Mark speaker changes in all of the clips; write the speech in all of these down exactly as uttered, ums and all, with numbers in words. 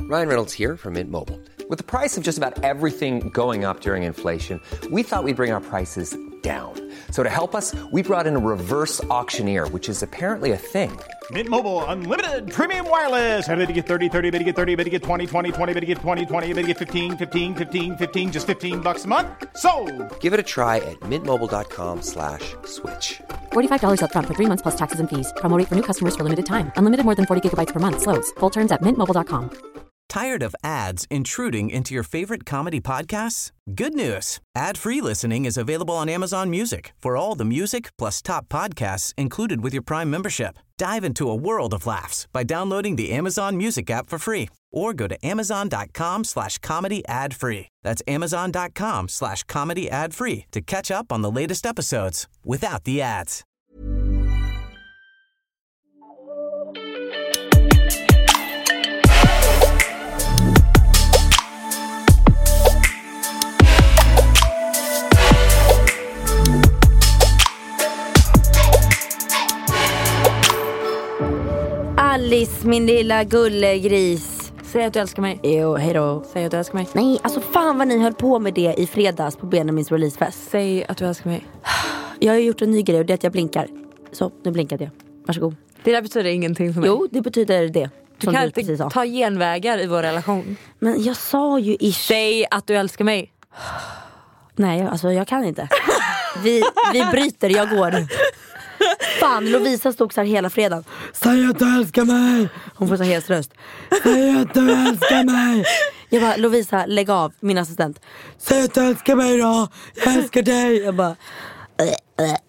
Speaker 1: Ryan Reynolds here from Mint Mobile. With the price of just about everything going up during inflation, we thought we'd bring our prices down. So to help us, we brought in a reverse auctioneer, which is apparently a thing.
Speaker 2: Mint Mobile Unlimited Premium Wireless. How to get thirty, thirty, how to get thirty, how to get twenty, twenty, twenty, how to get twenty, twenty, how to get fifteen, fifteen, fifteen, fifteen, just fifteen bucks a month? Sold!
Speaker 1: Give it a try at mintmobile.com slash switch.
Speaker 3: forty-five dollars up front for three months plus taxes and fees. Promo rate for new customers for limited time. Unlimited more than forty gigabytes per month. Slows full terms at mint mobile dot com.
Speaker 4: Tired of ads intruding into your favorite comedy podcasts? Good news. Ad-free listening is available on Amazon Music for all the music plus top podcasts included with your Prime membership. Dive into a world of laughs by downloading the Amazon Music app for free or go to amazon.com slash comedy ad free. That's amazon.com slash comedy ad free to catch up on the latest episodes without the ads.
Speaker 5: Alice, min lilla gullegris.
Speaker 6: Säg att du älskar mig.
Speaker 5: Jo, hejdå.
Speaker 6: Säg att du älskar mig.
Speaker 5: Nej, alltså fan vad ni höll på med det i fredags på Benjamins releasefest.
Speaker 6: Säg att du älskar mig.
Speaker 5: Jag har gjort en ny grej och det är att jag blinkar. Så, nu blinkade jag. Varsågod.
Speaker 6: Det där betyder ingenting för mig.
Speaker 5: Jo, det betyder det.
Speaker 6: Du kan du inte ta genvägar i vår relation.
Speaker 5: Men jag sa ju ish.
Speaker 6: Säg att du älskar mig.
Speaker 5: Nej, alltså jag kan inte. Vi, vi bryter, jag går. Fan, Lovisa stod så här hela fredagen. Säg att du älskar mig. Hon får så hes röst. Säg att du älskar mig. Jag bara, Lovisa, lägg av, min assistent. Säg att du älskar mig då. Jag älskar dig. Jag bara äh, äh.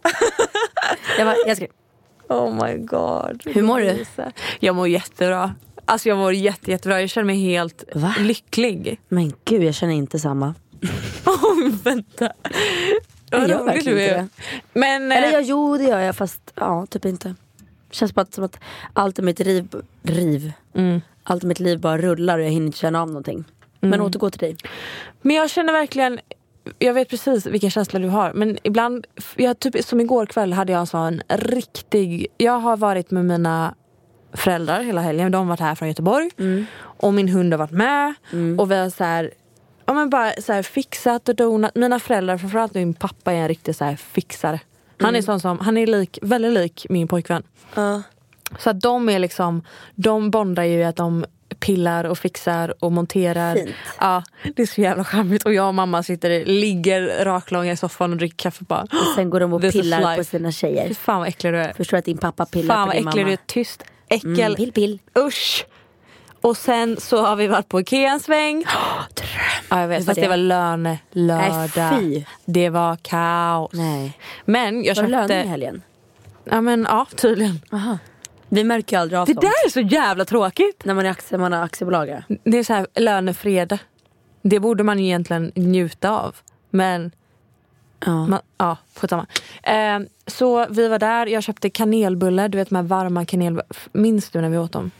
Speaker 5: Jag bara, jag skrev.
Speaker 6: Oh my god.
Speaker 5: Hur mår du?
Speaker 6: Jag mår jättebra. Alltså jag mår jätte, jättebra. Jag känner mig helt
Speaker 5: Va?
Speaker 6: lycklig.
Speaker 5: Men gud, jag känner inte samma.
Speaker 6: Åh, oh, vänta.
Speaker 5: Jag gör verkligen inte det.
Speaker 6: Men,
Speaker 5: Eller jag, jo, det gör jag, fast ja, typ inte. Känns bara som att allt i mitt riv, riv. Mm. Allt i mitt liv bara rullar och jag hinner inte känna av någonting. Men
Speaker 6: mm.
Speaker 5: återgå till dig.
Speaker 6: Men jag känner verkligen, jag vet precis vilken känsla du har. Men ibland, jag, typ, som igår kväll hade jag så en riktig, jag har varit med mina föräldrar hela helgen. De har varit här från Göteborg. Mm. Och min hund har varit med. Mm. Och vi har så här, ja, men bara så här fixat och donat. Mina föräldrar, framförallt min pappa, är en riktig så här fixare. Han mm. är sån som, han är lik, väldigt lik min pojkvän. Uh. Så att de är liksom, de bondar ju att de pillar och fixar och monterar.
Speaker 5: Fint.
Speaker 6: Ja, det är så jävla charmigt. Och jag och mamma sitter, ligger raklånga i soffan och dricker kaffe bara.
Speaker 5: Och sen går de och pillar på sina tjejer.
Speaker 6: Fy fan vad äcklig du är.
Speaker 5: Förstår att din pappa pillar
Speaker 6: fan
Speaker 5: på din mamma.
Speaker 6: Fan vad äcklig du är, tyst. Äckel.
Speaker 5: Mm, pill, pill.
Speaker 6: Usch. Och sen så har vi varit på Ikea en sväng.
Speaker 5: Oh,
Speaker 6: ja, jag vet, fast det, det var löne lördag.
Speaker 5: Nej,
Speaker 6: det var kaos.
Speaker 5: Nej.
Speaker 6: Men jag
Speaker 5: var
Speaker 6: köpte
Speaker 5: löne i helgen?
Speaker 6: Ja men ja, tydligen.
Speaker 5: Aha. Vi märker ju aldrig av
Speaker 6: det
Speaker 5: sånt.
Speaker 6: där är så jävla tråkigt.
Speaker 5: När man är aktie, man är aktiebolag.
Speaker 6: Det är så här lönefredag. Det borde man ju egentligen njuta av. Men
Speaker 5: ja,
Speaker 6: man, ja skitsamma. Eh, så vi var där, jag köpte kanelbullar. Du vet de här varma kanelbullar. Minns du när vi åt dem?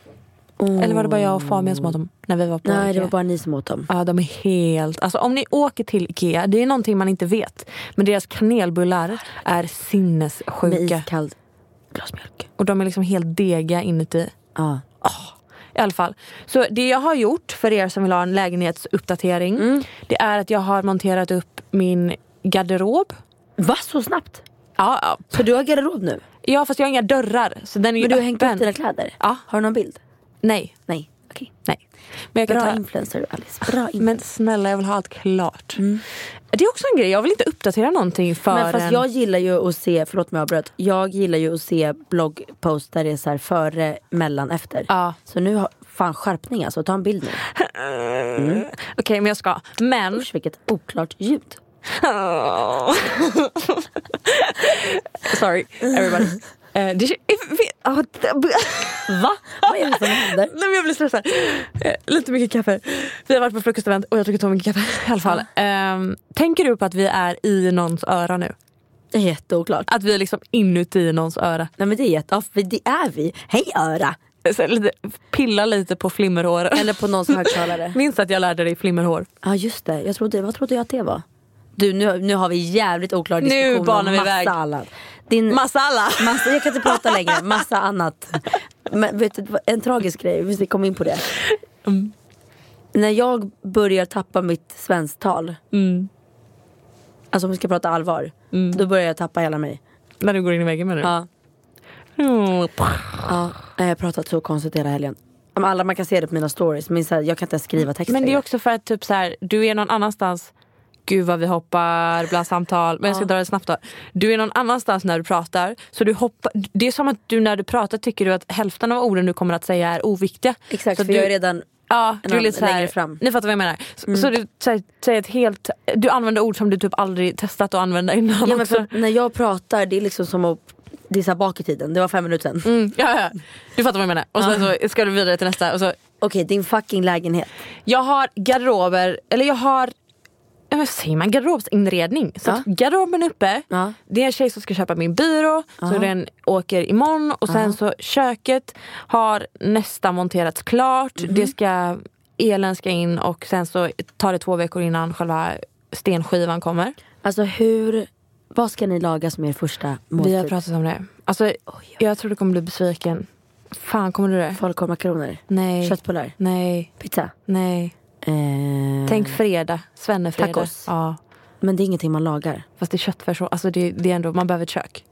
Speaker 6: Oh. Eller var det bara jag och Fabian som åt dem när vi var på
Speaker 5: Nej,
Speaker 6: Ikea?
Speaker 5: det var bara ni som åt dem.
Speaker 6: Ja, de är helt... Alltså om ni åker till Ikea, det är någonting man inte vet. Men deras kanelbullar är sinnessjuka.
Speaker 5: Med iskall glasmjölk.
Speaker 6: Och de är liksom helt dega inuti.
Speaker 5: Ja.
Speaker 6: Oh, i alla fall. Så det jag har gjort för er som vill ha en lägenhetsuppdatering, mm. det är att jag har monterat upp min garderob.
Speaker 5: Va, så snabbt?
Speaker 6: Ja, ja.
Speaker 5: Så du har garderob nu?
Speaker 6: Ja, fast jag har inga dörrar. Så den är ju
Speaker 5: Men du har
Speaker 6: öppen.
Speaker 5: hängt upp dina kläder?
Speaker 6: Ja.
Speaker 5: Har du någon bild?
Speaker 6: Nej.
Speaker 5: Nej, okej. Okay.
Speaker 6: Nej. Men jag kan
Speaker 5: bra
Speaker 6: ta...
Speaker 5: influencer, Alice. Bra influencer.
Speaker 6: Men snälla, jag vill ha allt klart.
Speaker 5: Mm.
Speaker 6: Det är också en grej, jag vill inte uppdatera någonting för
Speaker 5: Men fast
Speaker 6: en...
Speaker 5: jag gillar ju att se, förlåt mig jag avbröt. Jag gillar ju att se bloggpost där det är så här före, mellan, efter.
Speaker 6: Ja.
Speaker 5: Så nu har fan skärpning alltså, ta en bild nu.
Speaker 6: Mm. Okej, okay, men jag ska. Men...
Speaker 5: Usch, vilket oklart ljud.
Speaker 6: Oh. Sorry, everybody. Uh, det, oh,
Speaker 5: Va? Vad är det som händer?
Speaker 6: Nej, men jag blir stressad. Uh, lite mycket kaffe. Vi har varit på frukostevent och jag tycker ta mycket kaffe i alla fall. Uh, tänker du på att vi är i någons öra nu?
Speaker 5: Det är jätteoklart.
Speaker 6: Att vi är liksom inuti någons öra.
Speaker 5: Nej, men det är jätte, för det är vi. Hej öra.
Speaker 6: Så lite, pilla lite på flimmerhår.
Speaker 5: Eller på någons högtalare.
Speaker 6: Minns att jag lärde dig flimmerhår.
Speaker 5: Ja, just det. Jag trodde, vad trodde jag att det var? Du, nu, nu har vi jävligt oklar diskussion
Speaker 6: nu banar
Speaker 5: om
Speaker 6: vi
Speaker 5: massa
Speaker 6: iväg.
Speaker 5: annat. Din,
Speaker 6: massa alla.
Speaker 5: Massa, jag kan inte prata längre. Massa annat. Men vet du, en tragisk grej. Vi ska komma in på det.
Speaker 6: Mm.
Speaker 5: När jag börjar tappa mitt svensktal.
Speaker 6: Mm.
Speaker 5: Alltså om vi ska prata allvar.
Speaker 6: Mm.
Speaker 5: Då börjar jag tappa hela mig.
Speaker 6: När du går in i väggen med det?
Speaker 5: Ja.
Speaker 6: Mm.
Speaker 5: Ja, jag har pratat så konstigt hela helgen. Alla man kan se det på mina stories. Men så här, jag kan inte ens skriva texter.
Speaker 6: Men det är också för att typ så här, du är någon annanstans. Gud vad vi hoppar bland samtal. Men jag ska
Speaker 5: Ja.
Speaker 6: dra det snabbt då. Du är någon annanstans när du pratar. Så du hoppar. Det är som att du när du pratar tycker du att hälften av orden du kommer att säga är oviktiga.
Speaker 5: Exakt,
Speaker 6: så
Speaker 5: för
Speaker 6: du,
Speaker 5: jag är redan
Speaker 6: ja,
Speaker 5: en
Speaker 6: du är lite så här,
Speaker 5: längre fram.
Speaker 6: Ni fattar vad jag menar. Så,
Speaker 5: Mm.
Speaker 6: så du säger ett helt. Du använder ord som du typ aldrig testat att använda innan.
Speaker 5: Ja, men
Speaker 6: också.
Speaker 5: för när jag pratar, det är liksom som att det är så här bak i tiden. Det var fem minuter sedan.
Speaker 6: Mm, ja, ja. Du fattar vad jag menar. Och så, så ska du vidare till nästa. Och så,
Speaker 5: Okej, din fucking lägenhet.
Speaker 6: jag har garderober. Eller jag har. Ja, vad säger man? Garderobsinredning. Så
Speaker 5: Ja.
Speaker 6: att garderoben är uppe.
Speaker 5: Ja.
Speaker 6: Det är en tjej som ska köpa min byrå. Så den åker imorgon. Och sen så köket har nästan monterats klart.
Speaker 5: Mhm.
Speaker 6: Det ska, elen ska in. Och sen så tar det två veckor innan själva stenskivan kommer.
Speaker 5: Alltså hur, vad ska ni laga som er första måltid?
Speaker 6: Vi har pratat om det. Alltså, jag tror du kommer bli besviken. Fan, kommer du det?
Speaker 5: Falukorv, makaroner,
Speaker 6: Nej.
Speaker 5: köttbullar,
Speaker 6: Nej.
Speaker 5: pizza.
Speaker 6: Nej.
Speaker 5: Eh,
Speaker 6: Tänk fredag. Svennefredag.
Speaker 5: Tacos.
Speaker 6: Ja.
Speaker 5: Men det är ingenting man lagar.
Speaker 6: Fast det är köttfärs. Alltså det, det är ändå, man behöver ett kök.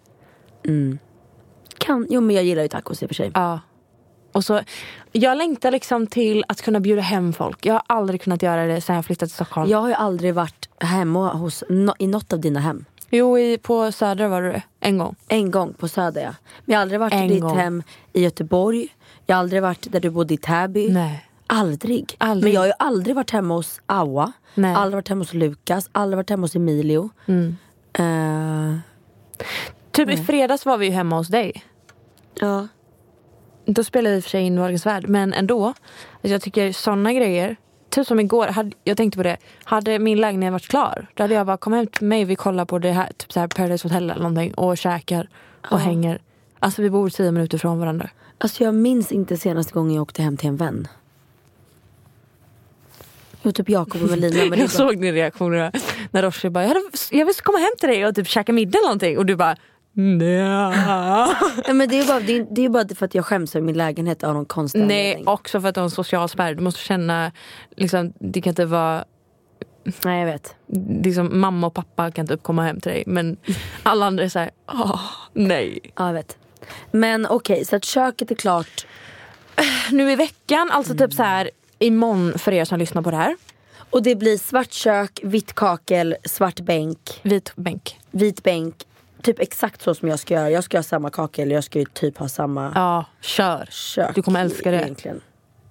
Speaker 5: Kan, jo men jag gillar ju tacos i och för sig.
Speaker 6: Ja. Och så, jag längtar liksom till att kunna bjuda hem folk. Jag har aldrig kunnat göra det sen jag flyttade till Stockholm.
Speaker 5: Jag har ju aldrig varit hemma hos, no, i något av dina hem.
Speaker 6: Jo, i, på Söder var det en gång.
Speaker 5: En gång på Söder, ja. Men jag har aldrig varit
Speaker 6: En
Speaker 5: i ditt
Speaker 6: gång.
Speaker 5: hem i Göteborg. Jag har aldrig varit där du bodde i Täby.
Speaker 6: Nej.
Speaker 5: Aldrig.
Speaker 6: Aldrig.
Speaker 5: Men jag har ju aldrig varit hemma hos Awa.
Speaker 6: Nej.
Speaker 5: Aldrig varit hemma hos Lukas. Aldrig varit hemma hos Emilio.
Speaker 6: Mm.
Speaker 5: Eh,
Speaker 6: Typ i fredags var vi ju hemma hos dig.
Speaker 5: ja.
Speaker 6: Då spelade vi för sig in Morgans Värld. Men ändå, alltså jag tycker sådana grejer. Typ som igår, hade, jag tänkte på det. Hade min lägenhet varit klar, då hade jag bara kom hem till mig. Vi kollar på det här, typ så här Paradise Hotel eller någonting. Och käkar och
Speaker 5: Ja.
Speaker 6: hänger. Alltså vi bor tio minuter från varandra.
Speaker 5: Alltså jag minns inte senaste gången jag åkte hem till en vän. Jo, typ Jakob och Melina. Men det är
Speaker 6: Jag
Speaker 5: bara-
Speaker 6: såg din reaktion när, när Roshi bara, jag, hade, jag vill komma hem till dig och typ käka middag eller någonting. Och du bara, nej.
Speaker 5: Nej, men det är bara, det är, det är bara för att jag skäms över min lägenhet av någon konstig
Speaker 6: Nej,
Speaker 5: anledning.
Speaker 6: också för att du har en social spärr. Du måste känna, liksom, det kan inte vara,
Speaker 5: Nej, jag vet.
Speaker 6: liksom, mamma och pappa kan inte uppkomma hem till dig. Men alla andra är så här, åh, nej.
Speaker 5: Ja, jag vet. Men okej, så att köket är klart.
Speaker 6: Nu i veckan, alltså typ så här, imorgon för er som lyssnar på det här.
Speaker 5: Och det blir svart kök, vitt kakel, svart bänk,
Speaker 6: Vit bänk.
Speaker 5: vit bänk. Typ exakt så som jag ska göra. Jag ska ha samma kakel, jag ska ju typ ha samma
Speaker 6: Ja, kör.
Speaker 5: kök.
Speaker 6: Du kommer älska det.
Speaker 5: Egentligen.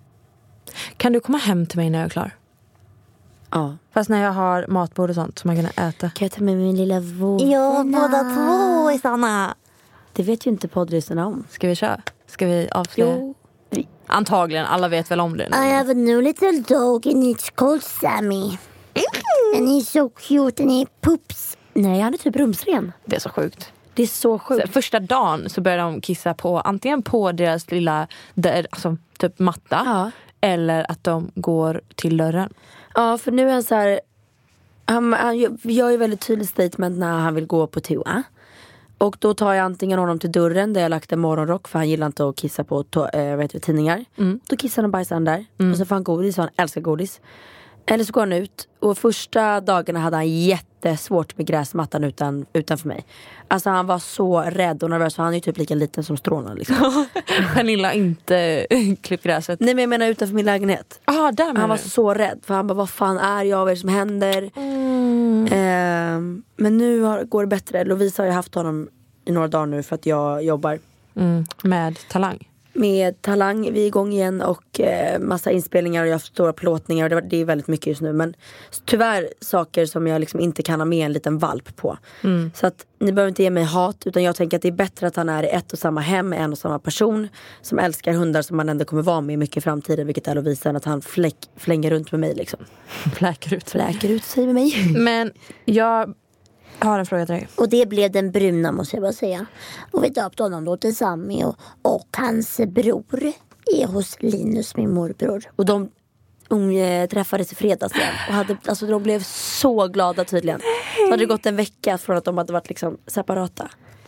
Speaker 6: Kan du komma hem till mig när jag är klar?
Speaker 5: Ja.
Speaker 6: Fast när jag har matbord och sånt som man kan äta.
Speaker 5: Kan jag ta med min lilla vovve?
Speaker 6: Ja, båda två är Sanna.
Speaker 5: Det vet ju inte poddlyssnarna om.
Speaker 6: Ska vi köra? Ska vi avslöja?
Speaker 5: Jo. Vi-
Speaker 6: Antagligen, alla vet väl om det.
Speaker 7: I have a new little dog and it's called Sammy. And he's so cute and he poops.
Speaker 5: Nej, han är typ rumsren.
Speaker 6: Det är så sjukt.
Speaker 5: Det är så
Speaker 6: Så
Speaker 5: sjukt.
Speaker 6: första dagen så började de kissa på antingen på deras lilla där, alltså, typ matta.
Speaker 5: Ja.
Speaker 6: Eller att de går till dörren.
Speaker 5: Ja, för nu är han så här. Han, han gör ju väldigt tydligt statement när han vill gå på toa. Och då tar jag antingen honom till dörren där jag lagt en morgonrock, för han gillar inte att kissa på to- äh, vet du, tidningar.
Speaker 6: Mm.
Speaker 5: Då kissar han och bajsar han där. Och så får han godis, för han älskar godis. Eller så går han ut. Och första dagarna hade han jättesvårt med gräsmattan utan, utanför mig. Alltså han var så rädd och nervös. Han är ju typ lika liten som stråna liksom.
Speaker 6: Pernilla har inte klippt gräset.
Speaker 5: Nej, men jag menar utanför min lägenhet.
Speaker 6: Ah, där menar
Speaker 5: Han var
Speaker 6: du.
Speaker 5: så rädd. För han bara, vad fan är jag? Vad är det som händer?
Speaker 6: Mm.
Speaker 5: Ehm, men nu har, går det bättre. Lovisa har ju haft honom i några dagar nu för att jag jobbar
Speaker 6: Mm. Med talang.
Speaker 5: med Talang. Vi är igång igen och eh, massa inspelningar och jag har stora plåtningar och det, det är väldigt mycket just nu. Men tyvärr saker som jag liksom inte kan ha med en liten valp på.
Speaker 6: Mm.
Speaker 5: Så att ni behöver inte ge mig hat, utan jag tänker att det är bättre att han är i ett och samma hem med en och samma person som älskar hundar som man ändå kommer vara med mycket i framtiden, vilket är Lovisa, än att han fläck, flänger runt med mig liksom.
Speaker 6: Fläker ut.
Speaker 5: Fläker ut sig med mig.
Speaker 6: Men jag har en fråga till dig.
Speaker 7: Och det blev den bruna, måste jag bara säga. Och vi döpte honom då till Sammy. Och, och hans bror är hos Linus, min morbror.
Speaker 5: Och de um, träffades i fredags igen. Och hade, alltså, de blev så glada tydligen. Så hade det gått en vecka från att de hade varit liksom separata.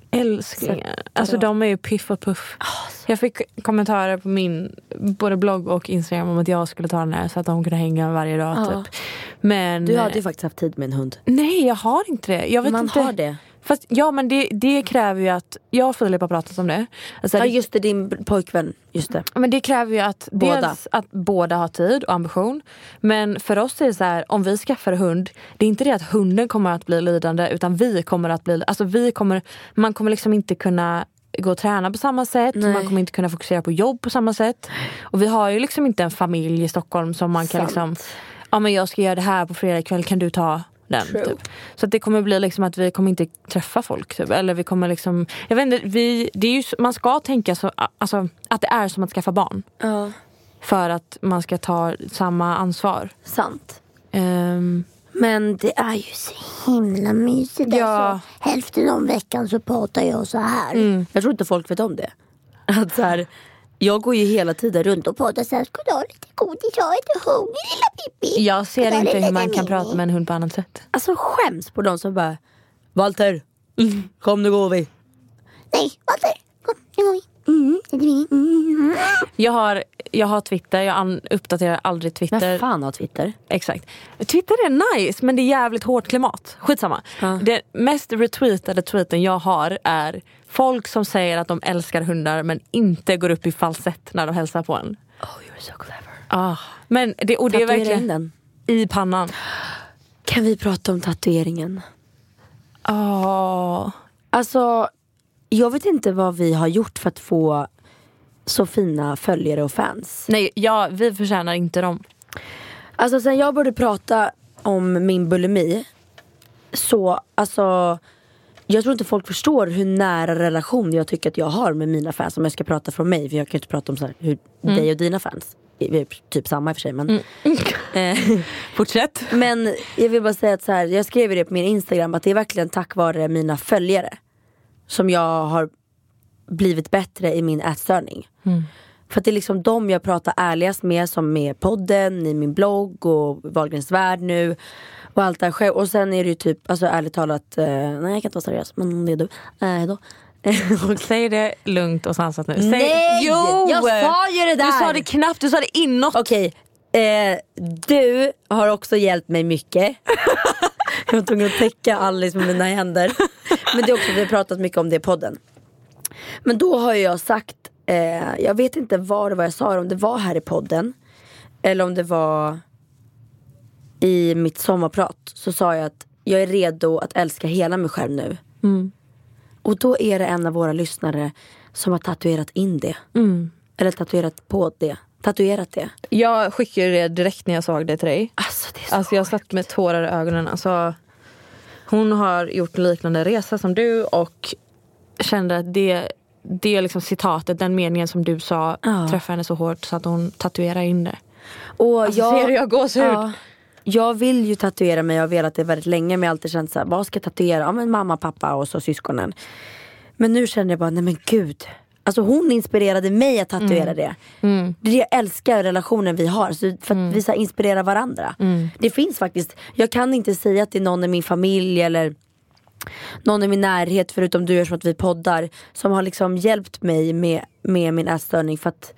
Speaker 6: Älsklingar.
Speaker 5: Så,
Speaker 6: alltså
Speaker 5: vadå?
Speaker 6: de är ju piff och puff.
Speaker 5: Oh,
Speaker 6: jag fick kommentarer på min både blogg och Instagram om att jag skulle ta den här så att de kunde hänga varje dag
Speaker 5: Ja.
Speaker 6: typ. Men
Speaker 5: Du hade ju faktiskt haft tid med en hund.
Speaker 6: nej, jag har inte det. Jag vet
Speaker 5: Man
Speaker 6: inte.
Speaker 5: har det.
Speaker 6: Fast, ja, men det, det kräver ju att jag och Filip har pratat om det. Alltså,
Speaker 5: Ja
Speaker 6: det
Speaker 5: just det, din pojkvän. Just det.
Speaker 6: men det kräver ju att
Speaker 5: Båda.
Speaker 6: dels att båda har tid och ambition. Men för oss är det så här, om vi skaffar hund, det är inte det att hunden kommer att bli lidande, utan vi kommer att bli, alltså vi kommer, man kommer liksom inte kunna gå och träna på samma sätt.
Speaker 5: Nej.
Speaker 6: Man kommer inte kunna fokusera på jobb på samma sätt. Och vi har ju liksom inte en familj i Stockholm som man kan
Speaker 5: Sant.
Speaker 6: liksom, ja men jag ska göra det här på fredag kväll, kan du ta den typ. Så att det kommer bli liksom att vi kommer inte träffa folk typ. Eller vi kommer liksom, jag vet inte, vi, det är ju, man ska tänka så, alltså, att det är som att skaffa barn.
Speaker 5: Ja.
Speaker 6: För att man ska ta samma ansvar.
Speaker 5: Sant.
Speaker 6: Um,
Speaker 5: Men det är ju
Speaker 7: Så himla mysigt.
Speaker 6: Ja.
Speaker 7: Alltså, hälften om veckan så pratar jag så här.
Speaker 5: Mm. Jag tror inte folk vet om det. Att så här, jag går ju hela tiden runt och
Speaker 7: Och pratar så här, ska du ha lite godis? Jag är inte hungrig lilla Pippi.
Speaker 6: jag ser
Speaker 7: Ska du ha
Speaker 6: inte
Speaker 7: lite
Speaker 6: hur man kan
Speaker 7: Mini?
Speaker 6: prata med en hund på annat sätt.
Speaker 5: alltså skäms på de som bara Walter, kom nu går vi.
Speaker 7: Nej, Walter. Kom, nu går vi. Mm, det är vi. Mm.
Speaker 6: Jag har, jag har Twitter, jag an, uppdaterar aldrig Twitter.
Speaker 5: Men fan har Twitter.
Speaker 6: Exakt. Twitter är nice, men det är jävligt hårt klimat. Skitsamma.
Speaker 5: Ja.
Speaker 6: Den mest retweetade tweeten jag har är folk som säger att de älskar hundar men inte går upp i falsett när de hälsar på en.
Speaker 5: Oh you're so clever.
Speaker 6: Ah. Men det, och det är
Speaker 5: Tatuera
Speaker 6: verkligen
Speaker 5: in den.
Speaker 6: i pannan.
Speaker 5: Kan vi prata om tatueringen?
Speaker 6: Oh.
Speaker 5: Alltså, jag vet inte vad vi har gjort för att få så fina följare och fans.
Speaker 6: Nej, ja, vi förtjänar inte dem.
Speaker 5: Alltså sen jag började prata om min bulimi, så alltså jag tror inte folk förstår hur nära relation jag tycker att jag har med mina fans. Om jag ska prata från mig, för jag kan ju inte prata om så här, hur
Speaker 6: Mm.
Speaker 5: dig och dina fans. Vi är typ samma i och för sig, men eh,
Speaker 6: Fortsätt.
Speaker 5: men jag vill bara säga att så här, jag skrev det på min Instagram att det är verkligen tack vare mina följare som jag har blivit bättre i min ätstörning.
Speaker 6: Mm.
Speaker 5: För att det är liksom de jag pratar ärligast med, som med podden, i min blogg och Wahlgrens värld nu och allt det här själv. Och sen är det ju typ, alltså ärligt talat, eh, nej jag kan inte vara seriös, men det är du. Eh, då.
Speaker 6: Säg det lugnt och sansat nu. Säg,
Speaker 5: Nej! Jag sa ju det där!
Speaker 6: Du sa det knappt, du sa det inåt.
Speaker 5: Okej, eh, du har också hjälpt mig mycket. Jag var tvungen att täcka Alice med mina händer. Men det är också, vi har pratat mycket om det i podden. Men då har jag sagt, eh, jag vet inte vad det var jag sa, om det var här i podden eller om det var i mitt sommarprat. Så sa jag att jag är redo att älska hela mig själv nu.
Speaker 6: Mm.
Speaker 5: Och då är det en av våra lyssnare som har tatuerat in det.
Speaker 6: Mm.
Speaker 5: Eller tatuerat på det. Tatuerat det.
Speaker 6: Jag skickade det direkt när jag såg det till dig.
Speaker 5: Alltså det är så
Speaker 6: Alltså jag satt med tårar i ögonen. Alltså, hon har gjort en liknande resa som du och kände att det, det liksom citatet, den meningen som du sa,
Speaker 5: Ja.
Speaker 6: träffade henne så hårt så att hon tatuerar in det.
Speaker 5: Och
Speaker 6: Alltså,
Speaker 5: jag,
Speaker 6: ser du, jag gåshud?
Speaker 5: ja, jag vill ju tatuera mig, jag har velat det väldigt länge, men jag har alltid känt så här, vad ska jag tatuera? Ja men mamma, pappa och så syskonen. Men nu känner jag bara, nej men gud. Alltså hon inspirerade mig att tatuera
Speaker 6: Mm.
Speaker 5: det.
Speaker 6: Mm.
Speaker 5: Det är det jag älskar relationen vi har, så för att
Speaker 6: Mm.
Speaker 5: vi så här inspirerar varandra.
Speaker 6: Mm.
Speaker 5: Det finns faktiskt, jag kan inte säga att det är någon i min familj eller någon i min närhet, förutom du gör som att vi poddar, som har liksom hjälpt mig med, med min ätstörning. För att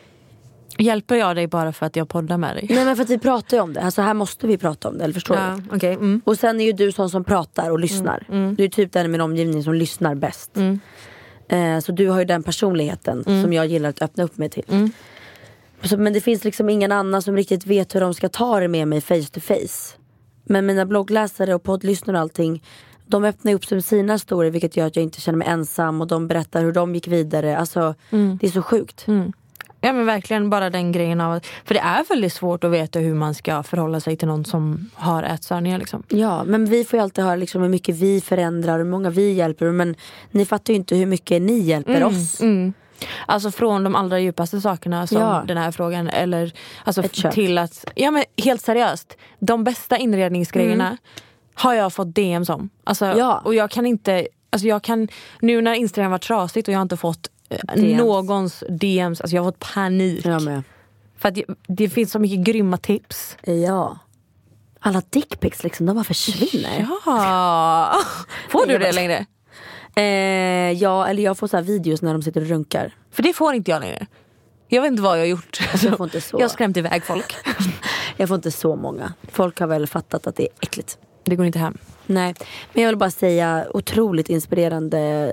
Speaker 6: Hjälper jag dig bara för att jag poddar med dig?
Speaker 5: nej men för att vi pratar ju om det, alltså här måste vi prata om det, eller förstår
Speaker 6: Ja,
Speaker 5: du?
Speaker 6: okay. Mm.
Speaker 5: Och sen är ju du sån som pratar och lyssnar.
Speaker 6: Mm, mm.
Speaker 5: Du är typ den i min omgivning som lyssnar bäst.
Speaker 6: Mm.
Speaker 5: eh, Så du har ju den personligheten
Speaker 6: Mm.
Speaker 5: som jag gillar att öppna upp mig till.
Speaker 6: Mm.
Speaker 5: så, Men det finns liksom ingen annan som riktigt vet hur de ska ta det med mig face to face. Men mina bloggläsare och poddlyssnare och allting, de öppnar upp som sina historier, vilket gör att jag inte känner mig ensam. Och de berättar hur de gick vidare. Alltså
Speaker 6: Mm.
Speaker 5: det är så sjukt.
Speaker 6: Mm. Ja men verkligen bara den grejen av att, för det är väldigt svårt att veta hur man ska förhålla sig till någon som har ätstörningar liksom.
Speaker 5: Ja, men vi får ju alltid höra liksom hur mycket vi förändrar, hur många vi hjälper. Men ni fattar ju inte hur mycket ni hjälper
Speaker 6: Mm,
Speaker 5: oss.
Speaker 6: mm. Alltså från de allra djupaste sakerna som
Speaker 5: Ja.
Speaker 6: den här frågan, eller alltså
Speaker 5: Ett kök.
Speaker 6: till att, ja men helt seriöst, de bästa inredningsgrejerna
Speaker 5: Mm.
Speaker 6: har jag fått D M's om. Alltså,
Speaker 5: Ja.
Speaker 6: och jag kan inte, alltså jag kan, nu när Instagram var trasigt och jag har inte fått eh,
Speaker 5: D M's.
Speaker 6: någons D M's, alltså jag har fått panik.
Speaker 5: Jag med.
Speaker 6: För att det, det finns så mycket grymma tips.
Speaker 5: Ja. Alla dickpics liksom, de bara försvinner.
Speaker 6: Ja. Får du
Speaker 5: Jag
Speaker 6: det
Speaker 5: bara-
Speaker 6: längre?
Speaker 5: Eh, ja, eller jag får så här videos när de sitter och runkar.
Speaker 6: För det får inte jag längre. Jag vet inte vad jag har gjort.
Speaker 5: Jag får inte så.
Speaker 6: Jag har skrämt iväg folk.
Speaker 5: Jag får inte så många. Folk har väl fattat att det är äckligt.
Speaker 6: Det går inte hem.
Speaker 5: Nej, men jag vill bara säga otroligt inspirerande.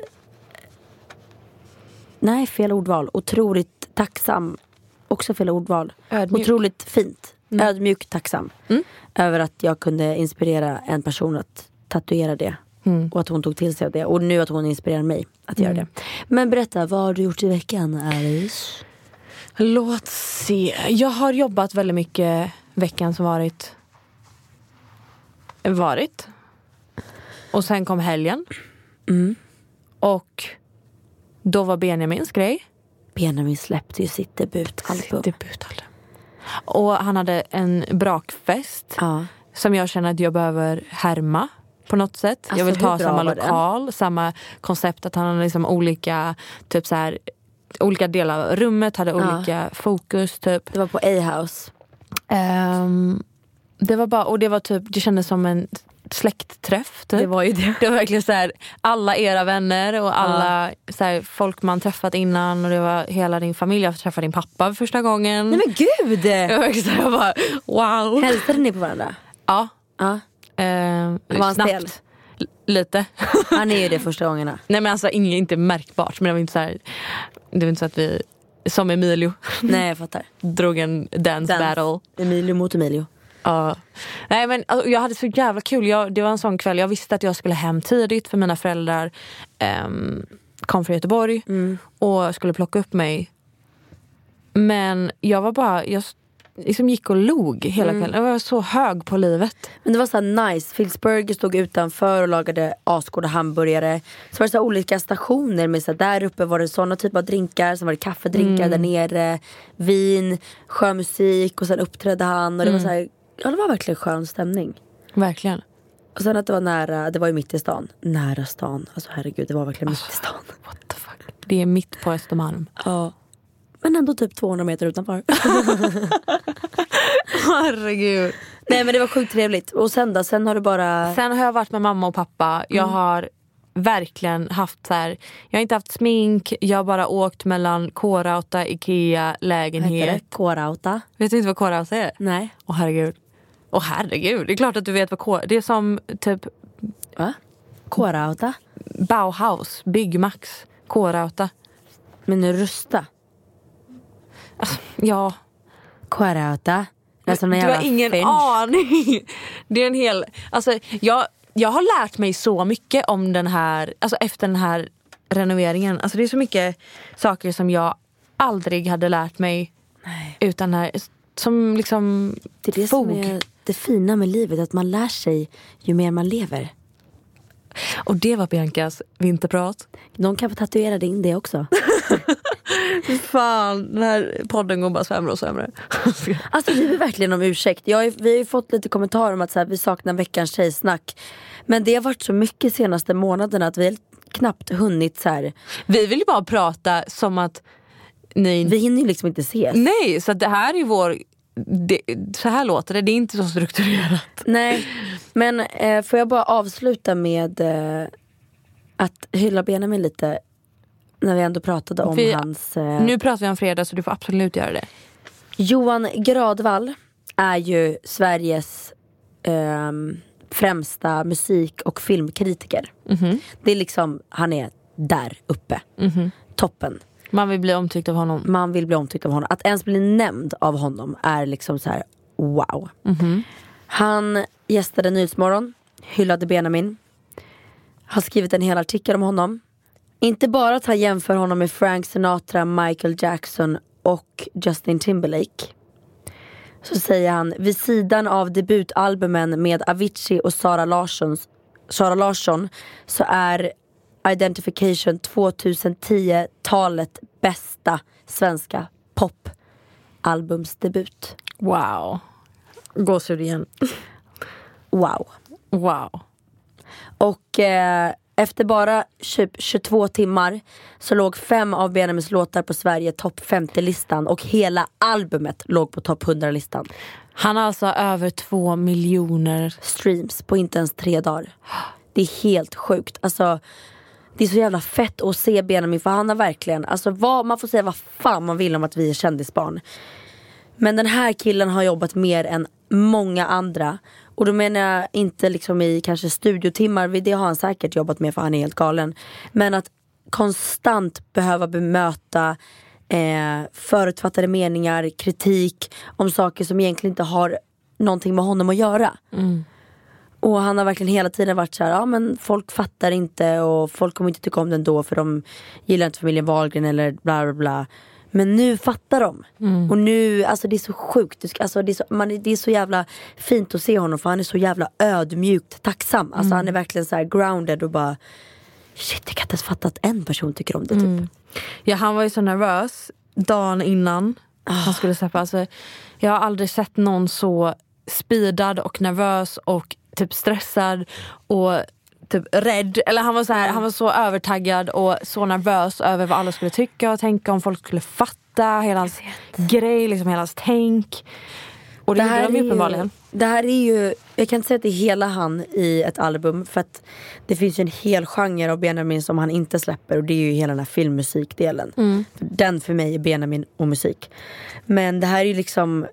Speaker 5: Nej, fel ordval. Otroligt tacksam. Också fel ordval.
Speaker 6: Ödmjuk.
Speaker 5: Otroligt fint.
Speaker 6: Mm.
Speaker 5: Ödmjuk, tacksam.
Speaker 6: Mm.
Speaker 5: Över att jag kunde inspirera en person att tatuera det.
Speaker 6: Mm.
Speaker 5: Och att hon tog till sig av det. Och nu att hon inspirerar mig att
Speaker 6: Mm.
Speaker 5: göra det. Men berätta, vad har du gjort i veckan, Alice?
Speaker 6: Låt se. Jag har jobbat väldigt mycket veckan som varit. Varit. Och sen kom helgen.
Speaker 5: Mm.
Speaker 6: Och då var Benjamins grej.
Speaker 5: Benjamin släppte ju sitt debutalbum.
Speaker 6: Debutalbum. Och han hade en brakfest.
Speaker 5: Ja.
Speaker 6: Som jag känner att jag behöver härma på något sätt.
Speaker 5: Alltså,
Speaker 6: jag vill
Speaker 5: hur
Speaker 6: ta
Speaker 5: bra
Speaker 6: samma
Speaker 5: var den?
Speaker 6: lokal, samma koncept, att han hade liksom olika typ så här, olika delar av rummet hade
Speaker 5: Ja.
Speaker 6: olika fokus typ.
Speaker 5: Det var på A-house.
Speaker 6: Um, det var bara, och det var typ, det kändes som en släktträff typ.
Speaker 5: Det var ju det.
Speaker 6: Det var verkligen så här, alla era vänner och alla så här, folk man träffat innan, och det var hela din familj. Jag träffade din pappa för första gången.
Speaker 5: Nej men gud!
Speaker 6: Det var verkligen så här, jag bara, wow.
Speaker 5: Hälsade ni på varandra?
Speaker 6: Ja.
Speaker 5: Ja.
Speaker 6: Ehm,
Speaker 5: Var han
Speaker 6: snabbt.
Speaker 5: stel?
Speaker 6: L- lite.
Speaker 5: Han är ju det första gångerna.
Speaker 6: Nej men alltså inget, inte märkbart, men det var inte så här, det var inte så att vi som Emilio
Speaker 5: Nej, jag fattar.
Speaker 6: drog en dance,
Speaker 5: Dance.
Speaker 6: battle.
Speaker 5: Emilio mot Emilio.
Speaker 6: Ja. Nej men alltså, jag hade så jävla kul. Jag, det var en sån kväll. Jag visste att jag skulle hem tidigt för mina föräldrar um, kom från Göteborg
Speaker 5: Mm.
Speaker 6: och skulle plocka upp mig. Men jag var bara, jag liksom gick och log hela
Speaker 5: Mm.
Speaker 6: kvällen. Jag var så hög på livet.
Speaker 5: Men det var så här nice. Philsburger stod utanför och lagade asgoda hamburgare. Så var det så här olika stationer med så här, där uppe var det såna typer av drinkar. Sen var det kaffedrinkar där nere. Vin, sjömusik och sen uppträdde han. Och det var så här, ja det var verkligen skön stämning.
Speaker 6: Verkligen.
Speaker 5: Och sen att det var nära, det var ju mitt i stan. Nära stan, alltså herregud det var verkligen mitt i stan.
Speaker 6: What the fuck? Det är mitt på Östermalm.
Speaker 5: Ja. Men ändå typ tvåhundra meter utanför.
Speaker 6: Herregud.
Speaker 5: Nej men det var sjukt trevligt. Och sen då, sen har du bara...
Speaker 6: Sen har jag varit med mamma och pappa. Jag har verkligen haft så här, jag har inte haft smink. Jag har bara åkt mellan K-Rauta, Ikea, lägenhet.
Speaker 5: K-Rauta.
Speaker 6: Vet du inte vad K-Rauta är?
Speaker 5: Nej.
Speaker 6: Åh herregud. Åh herregud. Det är klart att du vet vad K... Det är som typ
Speaker 5: Va? K-Rauta?
Speaker 6: Bauhaus, Byggmax, K-Rauta.
Speaker 5: Men nu rusta.
Speaker 6: Alltså, ja.
Speaker 5: K-Rauta. Alltså,
Speaker 6: Du har ingen
Speaker 5: finch.
Speaker 6: aning. Det är en hel... Alltså, jag, jag har lärt mig så mycket om den här... Alltså efter den här renoveringen. Alltså det är så mycket saker som jag aldrig hade lärt mig.
Speaker 5: Nej.
Speaker 6: Utan här... Som liksom...
Speaker 5: Det är det
Speaker 6: fog.
Speaker 5: som är det fina med livet. Att man lär sig ju mer man lever.
Speaker 6: Och det var Biancas vinterprat.
Speaker 5: Någon kan få tatuera in det också.
Speaker 6: Fan, den här podden går bara sämre och sämre.
Speaker 5: Alltså vi är verkligen om ursäkt. Jag har, vi har ju fått lite kommentarer om att så här, vi saknar veckans tjejsnack. Men det har varit så mycket senaste månaderna att vi har knappt hunnit så här.
Speaker 6: Vi vill ju bara prata som att ni...
Speaker 5: Vi hinner ju liksom inte ses.
Speaker 6: Nej, så att det här är vår... Det, så här låter det, det är inte så strukturerat.
Speaker 5: Nej, men eh, får jag bara avsluta med eh, att hylla Benjamin lite. När vi ändå pratade om
Speaker 6: vi,
Speaker 5: hans... Eh,
Speaker 6: Nu pratar vi om fredag så du får absolut göra det.
Speaker 5: Johan Gradvall är ju Sveriges eh, främsta musik- och filmkritiker.
Speaker 6: Mm-hmm.
Speaker 5: Det är liksom, han är där uppe.
Speaker 6: Mm-hmm.
Speaker 5: Toppen.
Speaker 6: Man vill bli omtyckt av honom.
Speaker 5: Man vill bli omtyckt av honom. Att ens bli nämnd av honom är liksom så här: wow.
Speaker 6: Mm-hmm.
Speaker 5: Han gästade Nyhetsmorgon, hyllade Benjamin. Har skrivit en hel artikel om honom. Inte bara att han jämför honom med Frank Sinatra, Michael Jackson och Justin Timberlake. Så säger han, vid sidan av debutalbumen med Avicii och Sara Larsson, Sara Larsson så är Identification tjugohundratio-talet bästa svenska popalbumsdebut.
Speaker 6: Wow. Gåshud igen.
Speaker 5: Wow.
Speaker 6: Wow.
Speaker 5: Och eh, efter bara tjugotvå timmar så låg fem av Benjamins låtar på Sverige topp femtio-listan. Och hela albumet låg på topp hundra-listan.
Speaker 6: Han har alltså över två miljoner
Speaker 5: Streams på inte ens tre dagar. Det är helt sjukt. Alltså, det är så jävla fett att se Benjamin, för han har verkligen, alltså vad, man får säga vad fan man vill om att vi är kändisbarn, men den här killen har jobbat mer än många andra. Och då menar jag inte liksom i kanske studiotimmar, det har han säkert jobbat med för han är helt galen, men att konstant behöva bemöta eh, förutfattade meningar, kritik om saker som egentligen inte har någonting med honom att göra.
Speaker 6: Mm.
Speaker 5: Och han har verkligen hela tiden varit så här, ja men folk fattar inte och folk kommer inte tycka om den då för de gillar inte familjen Wahlgren eller bla bla bla. Men nu fattar de. Mm. Och nu, alltså det är så sjukt. Alltså det är så, man, det är så jävla fint att se honom, för han är så jävla ödmjukt tacksam. Alltså mm. han är verkligen så här grounded och bara, shit, jag kan inte ens fatta att en person tycker om det typ. Mm.
Speaker 6: Ja, han var ju så nervös dagen innan oh. han skulle släppa. Alltså, jag har aldrig sett någon så speedad och nervös och typ stressad och typ rädd, eller han var så här, mm. han var så övertaggad och så nervös över vad alla skulle tycka och tänka, om folk skulle fatta hela hans grej, liksom hela hans tänk. Och det, det här är ju uppenbarligen.
Speaker 5: Det här är ju, jag kan inte säga att det är hela han i ett album, för att det finns ju en hel genre av Benjamin som han inte släpper, och det är ju hela den här filmmusikdelen. Mm. Den för mig är Benjamin och musik. Men det här är ju liksom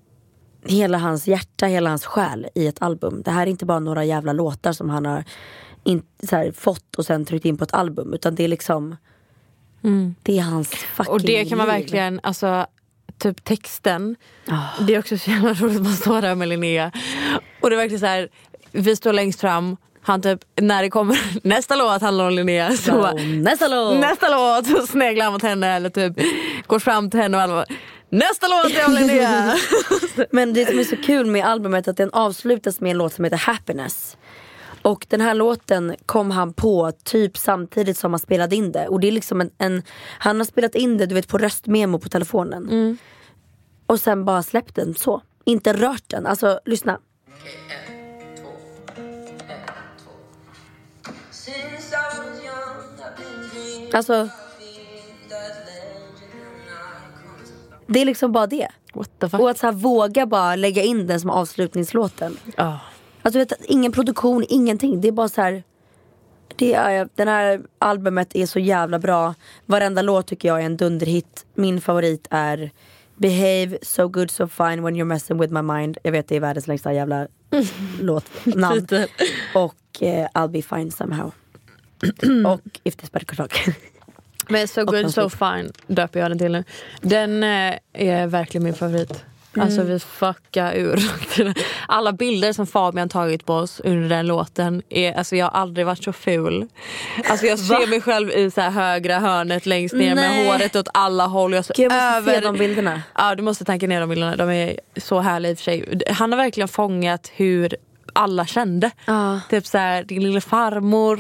Speaker 5: hela hans hjärta, hela hans själ i ett album. Det här är inte bara några jävla låtar som han har in, så här, fått och sen tryckt in på ett album, utan det är liksom mm. det är hans fucking
Speaker 6: och det kan man
Speaker 5: liv.
Speaker 6: Verkligen, alltså typ texten
Speaker 5: oh.
Speaker 6: det är också så jävla roligt att man står där med Linnea och det är verkligen så här, vi står längst fram, han typ, när det kommer nästa låt handlar om Linnea så
Speaker 5: bara, nästa låt
Speaker 6: nästa låt så sneglar han mot henne eller typ går fram till henne och alla bara, nästa låt är om Linnea.
Speaker 5: Men det som är så kul med albumet är att den avslutas med en låt som heter Happiness. Och den här låten kom han på typ samtidigt som han spelade in det. Och det är liksom en, en han har spelat in det, du vet, på röstmemo på telefonen. Mm. Och sen bara släppt den så. Inte rört den, alltså lyssna. Alltså det är liksom bara det.
Speaker 6: What the fuck?
Speaker 5: Och att så här, våga bara lägga in den som avslutningslåten.
Speaker 6: Oh.
Speaker 5: Alltså vet, ingen produktion, ingenting. Det är bara så här, det är, den här albumet är så jävla bra. Varenda låt tycker jag är en dunderhit. Min favorit är Behave, So Good So Fine When You're Messing With My Mind. Jag vet, det är världens längsta jävla låtnamn. Och eh, I'll Be Fine Somehow. Och If This Better Could Talk.
Speaker 6: Men So Good So Fine döper jag den till nu. Den eh, är verkligen min favorit. Mm. Alltså vi fuckar ur. Alla bilder som Fabian tagit på oss under den låten är, alltså jag har aldrig varit så ful. Alltså jag ser mig själv i så här högra hörnet längst ner. Nej. Med håret åt alla håll. Jag, så
Speaker 5: jag måste
Speaker 6: över...
Speaker 5: se de bilderna.
Speaker 6: Ja, du måste tänka ner de bilderna. De är så härliga i och för sig. Han har verkligen fångat hur alla kände. Ah. Typ såhär, din lilla farmor.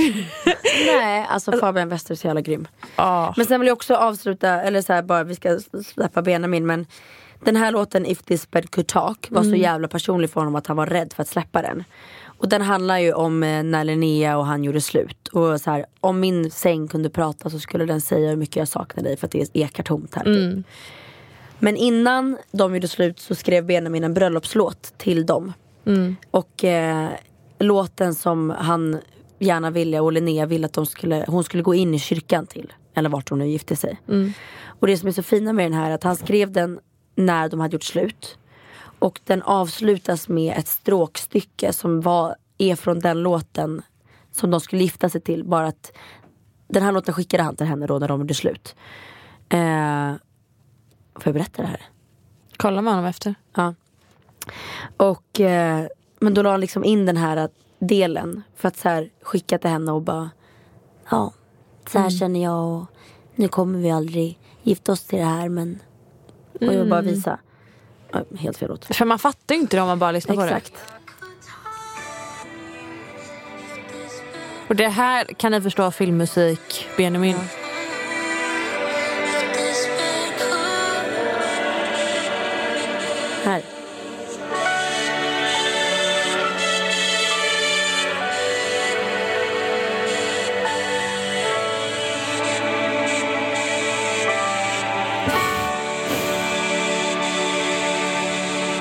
Speaker 5: Nej, alltså Fabian Wester är så jävla grym.
Speaker 6: Ah.
Speaker 5: Men sen vill jag också avsluta, eller såhär bara, vi ska släppa Benjamin, men den här låten If This Bed Could Talk var mm. så jävla personlig för honom att han var rädd för att släppa den. Och den handlar ju om eh, när Linnea och han gjorde slut. Och så här, om min säng kunde prata så skulle den säga hur mycket jag saknar dig, för att det ekar tomt här. Mm. Men innan de gjorde slut så skrev Benjamin en bröllopslåt till dem. Mm. Och eh, låten som han gärna ville, och Linnea ville att de skulle, hon skulle gå in i kyrkan till, eller vart hon nu gifte sig. Mm. Och det som är så fina med den här är att han skrev den när de hade gjort slut. Och den avslutas med ett stråkstycke som var, är från den låten som de skulle gifta sig till. Bara att den här låten skickade han till henne då när de gjorde slut. Eh, får jag berätta det här?
Speaker 6: Kolla med honom efter.
Speaker 5: Ja. Och eh, men då la han liksom in den här delen för att så här skicka till henne och bara, ja, så här mm. känner jag, och nu kommer vi aldrig gifta oss till det här, men och jag vill bara visa. Ja, helt fel åt.
Speaker 6: För man fattar ju inte det om man bara lyssnar
Speaker 5: Exakt.
Speaker 6: på det. Och det här kan ni förstå filmmusik, Benjamin. Ja.
Speaker 5: Här.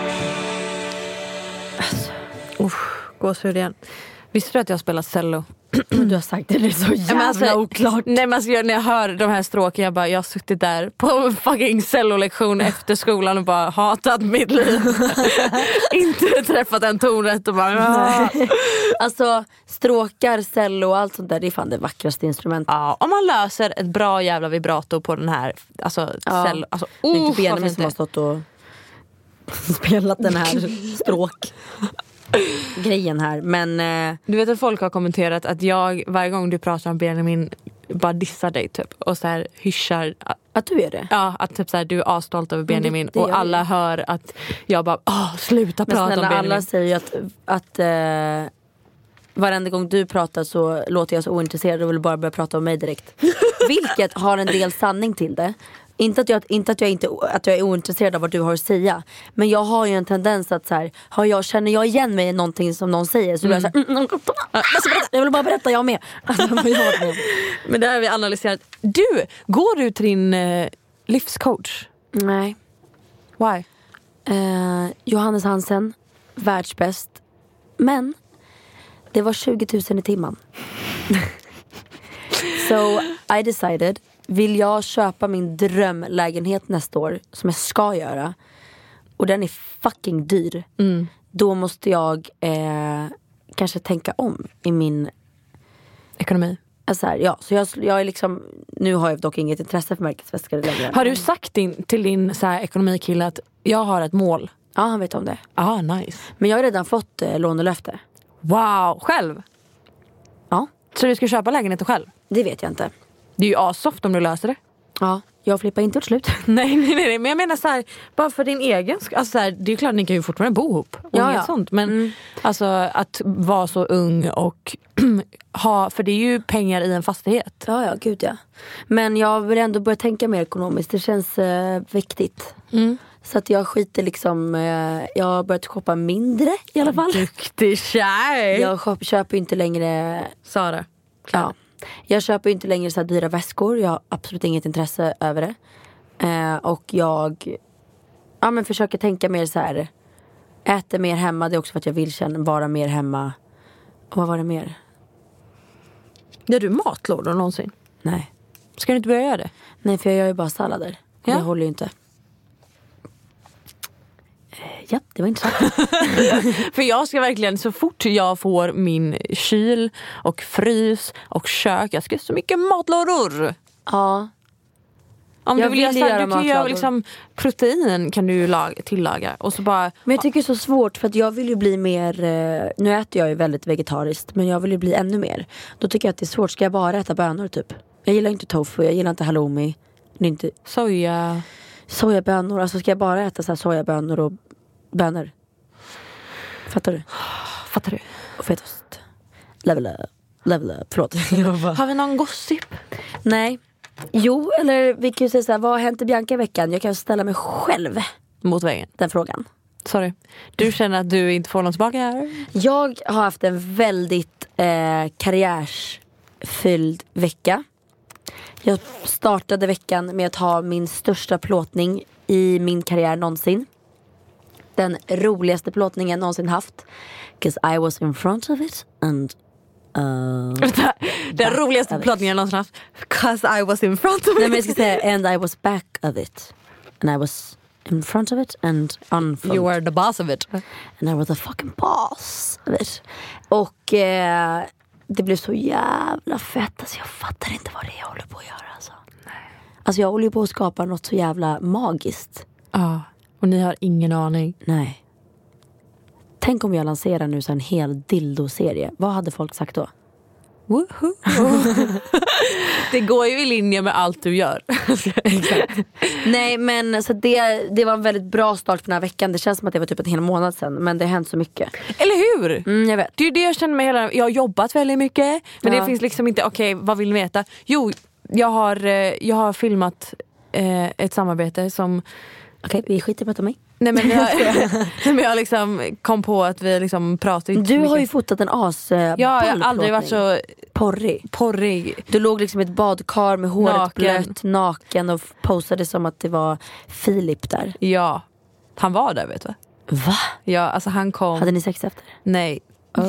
Speaker 6: Usch, gåshud igen. Visste du att jag spelar cello?
Speaker 5: Du har sagt det, det är så jävla
Speaker 6: men alltså,
Speaker 5: oklart.
Speaker 6: Nej, men alltså, jag, när jag hör de här stråken, jag bara, jag har suttit där på en fucking cellolektion efter skolan och bara hatat mitt liv. Inte träffat en tonrätt och bara...
Speaker 5: Alltså stråkar, cello och allt sånt där, det är fan det vackraste instrumentet.
Speaker 6: Ja, om man löser ett bra jävla vibrato på den här, alltså,
Speaker 5: Ja.
Speaker 6: cello, alltså
Speaker 5: Det är
Speaker 6: oh,
Speaker 5: inte Benjamin som har stått och spelat den här stråk grejen här, men eh,
Speaker 6: Du vet att folk har kommenterat att jag, varje gång du pratar om Benjamin, bara dissar dig typ och så här hyschar.
Speaker 5: att du är det.
Speaker 6: Ja, att typ så här, du är asstolt över Benjamin,
Speaker 5: det- det
Speaker 6: och
Speaker 5: gör
Speaker 6: alla
Speaker 5: jag.
Speaker 6: hör att jag bara, åh, sluta
Speaker 5: Men
Speaker 6: prata
Speaker 5: snälla,
Speaker 6: om Benjamin.
Speaker 5: alla säger ju att, att eh, varenda gång du pratar så låter jag så ointresserad och vill bara börja prata om mig direkt. Vilket har en del sanning till det. Inte att jag, inte att jag, inte, att jag är ointresserad av vad du har att säga. Men jag har ju en tendens att så här, har jag, känner jag igen mig i någonting som någon säger så blir jag så här, mm, mm, jag, ska berätta, jag vill bara berätta, jag med. Alltså, vad jag har varit med.
Speaker 6: Men det har vi analyserat. Du, går du till din eh, livscoach?
Speaker 5: Nej.
Speaker 6: Why?
Speaker 5: Eh, Johannes Hansen, världsbäst. Men det var tjugo tusen i timmen. So I decided, vill jag köpa min drömlägenhet nästa år, som jag ska göra, och den är fucking dyr,
Speaker 6: Mm.
Speaker 5: då måste jag eh, kanske tänka om i min
Speaker 6: Ekonomi.
Speaker 5: alltså här, ja, så jag, jag är liksom, nu har jag dock inget intresse för märkesväskor längre.
Speaker 6: Har du sagt din, till din så här, ekonomikille att jag har ett mål?
Speaker 5: Ja, han vet om det.
Speaker 6: Ah, nice.
Speaker 5: Men jag har redan fått eh, lånelöfte.
Speaker 6: Wow, själv?
Speaker 5: Ja,
Speaker 6: Så du ska köpa lägenheten själv?
Speaker 5: det vet jag inte.
Speaker 6: Det är ju asoft om du löser det.
Speaker 5: Ja, jag flippar inte gjort slut.
Speaker 6: Nej, nej, nej, men jag menar så här, bara för din egen sk- alltså så här, det är klart att ni kan ju fortfarande bo ihop och
Speaker 5: Ja,
Speaker 6: inget
Speaker 5: ja.
Speaker 6: sånt, men alltså att vara så ung och ha, för det är ju pengar i en fastighet.
Speaker 5: Ja, ja, gud ja. Men jag vill ändå börja tänka mer ekonomiskt. Det känns eh, viktigt. Så att jag skiter liksom, eh, jag har börjat shoppa mindre i alla fall.
Speaker 6: Duktig tjej!
Speaker 5: Jag shop, köper ju inte längre,
Speaker 6: Sara.
Speaker 5: ja, jag köper ju inte längre så här dyra väskor. Jag har absolut inget intresse över det. Eh, och jag, ja men försöker tänka mer så här, äter mer hemma. Det är också för att jag vill känna, vara mer hemma. Och vad var det mer?
Speaker 6: Gör du matlådor någonsin?
Speaker 5: Nej.
Speaker 6: Ska du inte börja göra det?
Speaker 5: Nej, för jag gör ju bara sallader.
Speaker 6: Ja.
Speaker 5: Det håller ju inte. Eh, Ja, det var intressant.
Speaker 6: För jag ska verkligen, så fort jag får min kyl och frys och kök, jag ska ha så mycket matlådor.
Speaker 5: Ja.
Speaker 6: Om
Speaker 5: Jag
Speaker 6: du vill,
Speaker 5: vill
Speaker 6: göra,
Speaker 5: göra
Speaker 6: du kan ju göra
Speaker 5: matlådor.
Speaker 6: liksom protein kan du lag, tillaga och så bara.
Speaker 5: Men jag tycker det är så svårt för att jag vill ju bli mer, eh, nu äter jag ju väldigt vegetariskt, men jag vill ju bli ännu mer. Då tycker jag att det är svårt, ska jag bara äta bönor typ? Jag gillar inte tofu, jag gillar inte halloumi. Det är inte
Speaker 6: Soja.
Speaker 5: sojabönor, alltså ska jag bara äta så här sojabönor och bönor? Fattar du?
Speaker 6: Fattar du?
Speaker 5: Och fetaost. Level up, level up, förlåt. Jag bara-
Speaker 6: Har vi någon gossip?
Speaker 5: Nej. Jo, eller vi kan ju säga så här, vad har hänt i Bianca i veckan? Jag kan ställa mig själv
Speaker 6: Mot väggen.
Speaker 5: den frågan.
Speaker 6: Sorry. Du känner att du inte får någon tillbaka här?
Speaker 5: Jag har haft en väldigt eh, karriärsfylld vecka. Jag startade veckan med att ha min största plåtning i min karriär någonsin. Den roligaste plåtningen någonsin haft. Because I was in front of it and uh,
Speaker 6: Den roligaste
Speaker 5: of it.
Speaker 6: plåtningen någonsin haft. 'Cause I was in front of
Speaker 5: nej,
Speaker 6: it.
Speaker 5: men jag ska säga and I was back of it. And I was in front of it and on front.
Speaker 6: You were the boss of it.
Speaker 5: And I was the fucking boss of it. Och eh, det blev så jävla fett. Alltså jag fattar inte vad det är jag håller på att göra. Alltså, alltså jag håller ju på att skapa något så jävla magiskt.
Speaker 6: Ja, och ni har ingen aning.
Speaker 5: Nej. Tänk om jag lanserar nu så en hel dildo-serie. Vad hade folk sagt då?
Speaker 6: Woohoo. Det går ju i linje med allt du gör.
Speaker 5: Nej, men så det, det var en väldigt bra start på den här veckan. Det känns som att det var typ en hel månad sedan. Men det har hänt så mycket.
Speaker 6: Eller hur?
Speaker 5: Mm, jag vet.
Speaker 6: Det är ju det jag känner med hela. Jag har jobbat väldigt mycket. Men
Speaker 5: Ja.
Speaker 6: det finns liksom inte, okej, vad vill ni veta? Jo, jag har, eh, jag har filmat eh, ett samarbete som.
Speaker 5: Okej, vi skiter på det om mig.
Speaker 6: Nej men jag, nej, men jag liksom kom på att vi liksom pratar inte
Speaker 5: Du
Speaker 6: så
Speaker 5: har ju
Speaker 6: mycket.
Speaker 5: fotat en as eh,
Speaker 6: Ja, jag har
Speaker 5: ball
Speaker 6: aldrig varit så
Speaker 5: porrig.
Speaker 6: porrig.
Speaker 5: Du låg liksom i ett badkar med håret
Speaker 6: Naken.
Speaker 5: blött, naken och posade som att det var Filip där.
Speaker 6: Ja, han var där vet du.
Speaker 5: Va?
Speaker 6: Ja, alltså han kom.
Speaker 5: Hade ni sex efter?
Speaker 6: Nej,
Speaker 5: Okej.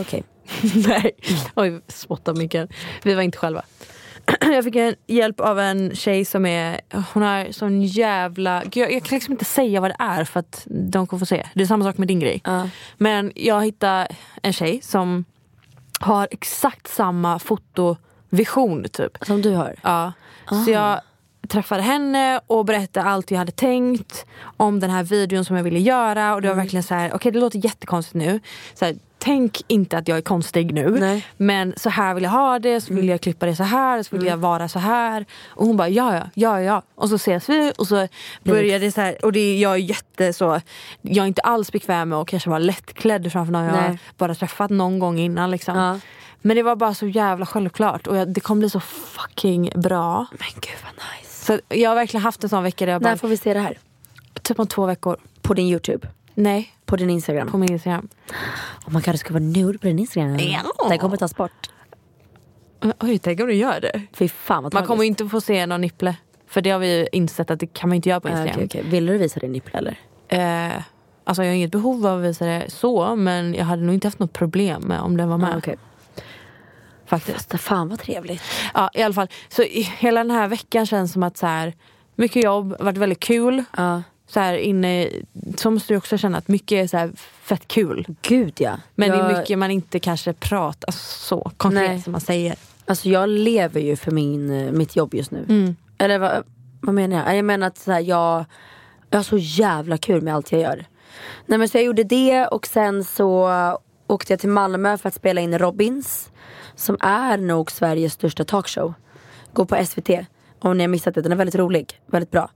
Speaker 6: Nej, oj, spotta mycket. Vi var inte själva. Jag fick en hjälp av en tjej som är, hon har sån jävla, jag, jag kan liksom inte säga vad det är för att de kommer få se. Det är samma sak med din grej.
Speaker 5: Uh.
Speaker 6: Men jag hittade en tjej som har exakt samma fotovision typ.
Speaker 5: Som du har?
Speaker 6: Ja.
Speaker 5: Ah.
Speaker 6: Så jag träffade henne och berättade allt jag hade tänkt om den här videon som jag ville göra. Och det var
Speaker 5: mm.
Speaker 6: verkligen så här, okej okay, det låter jättekonstigt nu. Så här, tänk inte att jag är konstig nu.
Speaker 5: Nej.
Speaker 6: Men så här vill jag ha det, så vill mm. jag klippa det så här, så vill mm. jag vara så här. Och hon bara, ja, ja, ja, ja. Och så ses vi och så börjar det så här. Och det är, jag är jätte så, jag är inte alls bekväm med att kanske vara lättklädd framför någon jag har bara träffat någon gång innan liksom. Ja. Men det var bara så jävla självklart. Och jag, det kommer bli så fucking bra.
Speaker 5: Men gud vad nice.
Speaker 6: Så jag har verkligen haft en sån vecka där jag bara,
Speaker 5: när får vi se det här?
Speaker 6: Typ om två veckor.
Speaker 5: På din YouTube?
Speaker 6: Nej.
Speaker 5: På din Instagram?
Speaker 6: På min Instagram.
Speaker 5: Oh my god, det ska vara nude på din Instagram. Ja. Den kommer tas bort.
Speaker 6: Oj, tänk om du gör det.
Speaker 5: Fy fan vad
Speaker 6: man kommer ju inte få se någon nipple. För det har vi ju insett att det kan man inte göra på Instagram.
Speaker 5: Uh, okay, okay. Vill du visa din nipple eller?
Speaker 6: Eh, alltså jag har inget behov av att visa det så. Men jag hade nog inte haft något problem med om den var med.
Speaker 5: Uh, okay.
Speaker 6: Faktiskt.
Speaker 5: Fast, fan vad trevligt.
Speaker 6: Ja, i alla fall. Så hela den här veckan känns som att så här, mycket jobb, varit väldigt kul.
Speaker 5: Ja.
Speaker 6: Så här inne, så måste du också känna att mycket är så här fett kul.
Speaker 5: Gud ja.
Speaker 6: Men
Speaker 5: jag...
Speaker 6: det är mycket man inte kanske pratar så konkret Nej. Som man säger.
Speaker 5: Alltså jag lever ju för min, mitt jobb just nu.
Speaker 6: Mm.
Speaker 5: Eller vad, vad menar jag? Jag menar att så här, jag, jag har så jävla kul med allt jag gör. Nej men så jag gjorde det och sen så åkte jag till Malmö för att spela in Robins. Som är nog Sveriges största talkshow. Går på S V T. Om ni har missat det, den är väldigt rolig. Väldigt bra.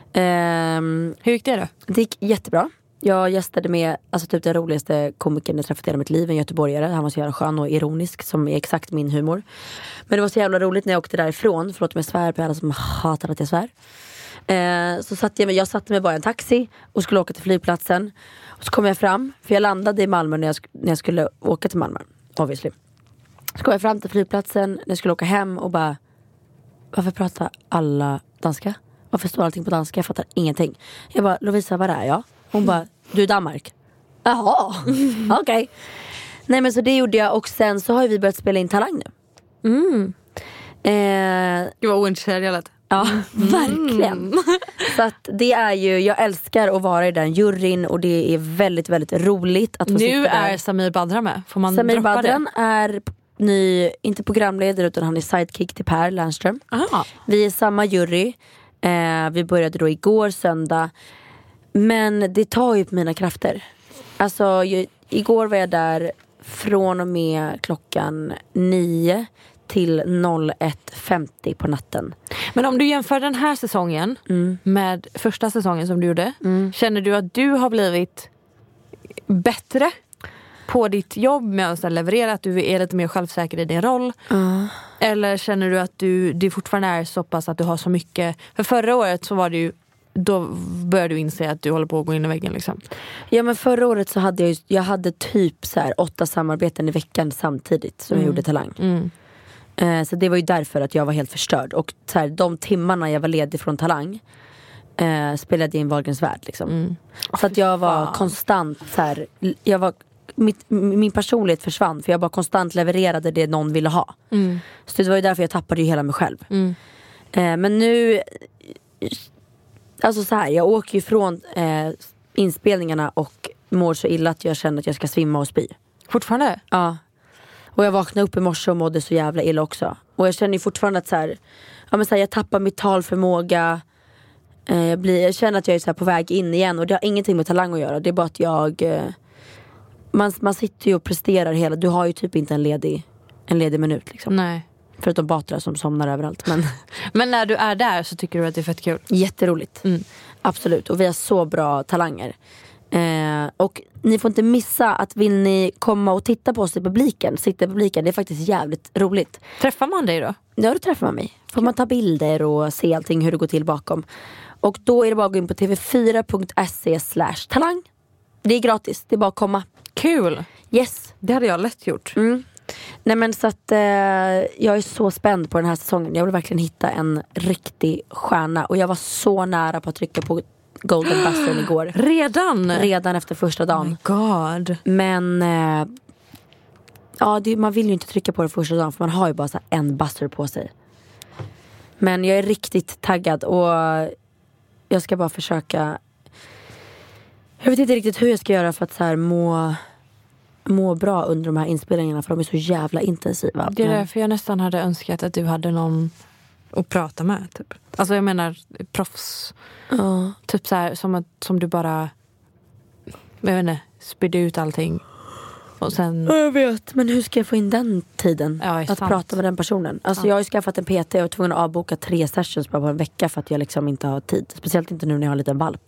Speaker 5: Um,
Speaker 6: Hur gick det då?
Speaker 5: Det gick jättebra. Jag gästade med alltså typ den roligaste komikern jag träffat i hela mitt liv. En göteborgare, han var så jävla skön och ironisk. Som är exakt min humor. Men det var så jävla roligt när jag åkte därifrån. Förlåt mig svär på alla som hatar att jag svär. uh, Så satt jag med, jag satte mig bara i en taxi och skulle åka till flygplatsen. Och så kom jag fram, för jag landade i Malmö när jag, när jag skulle åka till Malmö. Obviously. Så kom jag fram till flygplatsen när jag skulle åka hem och bara, varför pratar alla danska? Varför står allting på danska? Jag fattar ingenting. Jag bara, Lovisa, vad är jag? Hon bara, du är Danmark. Jaha, okej. Okay. Nej men så det gjorde jag. Och sen så har vi börjat spela in Talang nu.
Speaker 6: Mm.
Speaker 5: Eh,
Speaker 6: Gud vad ointresserad jag lät.
Speaker 5: Ja, mm. verkligen. Så att det är ju, jag älskar att vara i den juryn. Och det är väldigt, väldigt roligt att få
Speaker 6: nu är Samir Badran med. Får man
Speaker 5: Samir
Speaker 6: droppa
Speaker 5: Badran
Speaker 6: det?
Speaker 5: Är ny, inte programledare utan han är sidekick till Per Lernström.
Speaker 6: Aha.
Speaker 5: Vi är samma jury. eh, Vi började då igår söndag. Men det tar ju på mina krafter. Alltså jag, igår var jag där från och med klockan nio till ett femtio på natten.
Speaker 6: Men om du jämför den här säsongen mm. med första säsongen som du gjorde, mm. känner du att du har blivit bättre på ditt jobb med att leverera, att du är lite mer självsäker i din roll?
Speaker 5: Uh.
Speaker 6: Eller känner du att du, det fortfarande är så pass att du har så mycket? För förra året så var det ju, då började du inse att du håller på att gå in i väggen liksom.
Speaker 5: Ja men förra året så hade jag, jag hade typ så här åtta samarbeten i veckan samtidigt som mm. jag gjorde Talang.
Speaker 6: Mm.
Speaker 5: Eh, så det var ju därför att jag var helt förstörd. Och så här, de timmarna jag var ledig från Talang eh, spelade jag in Wahlgrens värld liksom. Mm. Så att jag var fan. konstant så här, jag var Mitt, min personlighet försvann. För jag bara konstant levererade det någon ville ha.
Speaker 6: Mm.
Speaker 5: Så det var ju därför jag tappade ju hela mig själv.
Speaker 6: Mm.
Speaker 5: eh, Men nu, alltså så här, jag åker ju från eh, inspelningarna och mår så illa att jag känner att jag ska svimma och spy.
Speaker 6: Fortfarande?
Speaker 5: Ja. Och jag vaknade upp i morse och mådde så jävla illa också. Och jag känner ju fortfarande att så här, ja, men så här, jag tappar mitt talförmåga. eh, jag, blir, jag känner att jag är så här på väg in igen. Och det har ingenting med talang att göra. Det är bara att jag eh, Man, man sitter ju och presterar hela. Du har ju typ inte en ledig En ledig minut liksom.
Speaker 6: Nej.
Speaker 5: Förutom Batra som somnar överallt. Men,
Speaker 6: men när du är där så tycker du att det är fett kul?
Speaker 5: Jätteroligt,
Speaker 6: mm.
Speaker 5: absolut. Och vi har så bra talanger. eh, Och ni får inte missa att vill ni komma och titta på oss i publiken, sitta i publiken, det är faktiskt jävligt roligt.
Speaker 6: Träffar man dig då?
Speaker 5: Ja, då träffar man mig. Får man ta bilder och se allting, hur det går till bakom. Och då är det bara att gå in på tv fyra punkt se slash talang. Det är gratis, det är bara att komma.
Speaker 6: Kul.
Speaker 5: Yes.
Speaker 6: Det hade jag lätt gjort.
Speaker 5: Mm. Nej men så att eh, jag är så spänd på den här säsongen. Jag vill verkligen hitta en riktig stjärna. Och jag var så nära på att trycka på Golden Buzzer igår.
Speaker 6: Redan?
Speaker 5: Redan efter första dagen.
Speaker 6: Oh my god.
Speaker 5: Men eh, Ja, det, man vill ju inte trycka på det första dagen, för man har ju bara så här en buzzer på sig. Men jag är riktigt taggad och jag ska bara försöka. Jag vet inte riktigt hur jag ska göra för att så här må, må bra under de här inspelningarna, för de är så jävla intensiva.
Speaker 6: Det är därför jag nästan hade önskat att du hade någon att prata med typ. Alltså jag menar proffs.
Speaker 5: Ja.
Speaker 6: Typ så här som, att, som du bara, jag vet inte, spydde ut allting. Och sen...
Speaker 5: Ja, jag vet, men hur ska jag få in den tiden?
Speaker 6: Ja,
Speaker 5: att
Speaker 6: sant.
Speaker 5: prata med den personen. Alltså
Speaker 6: Ja.
Speaker 5: jag har ju skaffat en P T och är tvungen att avboka tre sessions bara på en vecka för att jag liksom inte har tid. Speciellt inte nu när jag har en liten valp.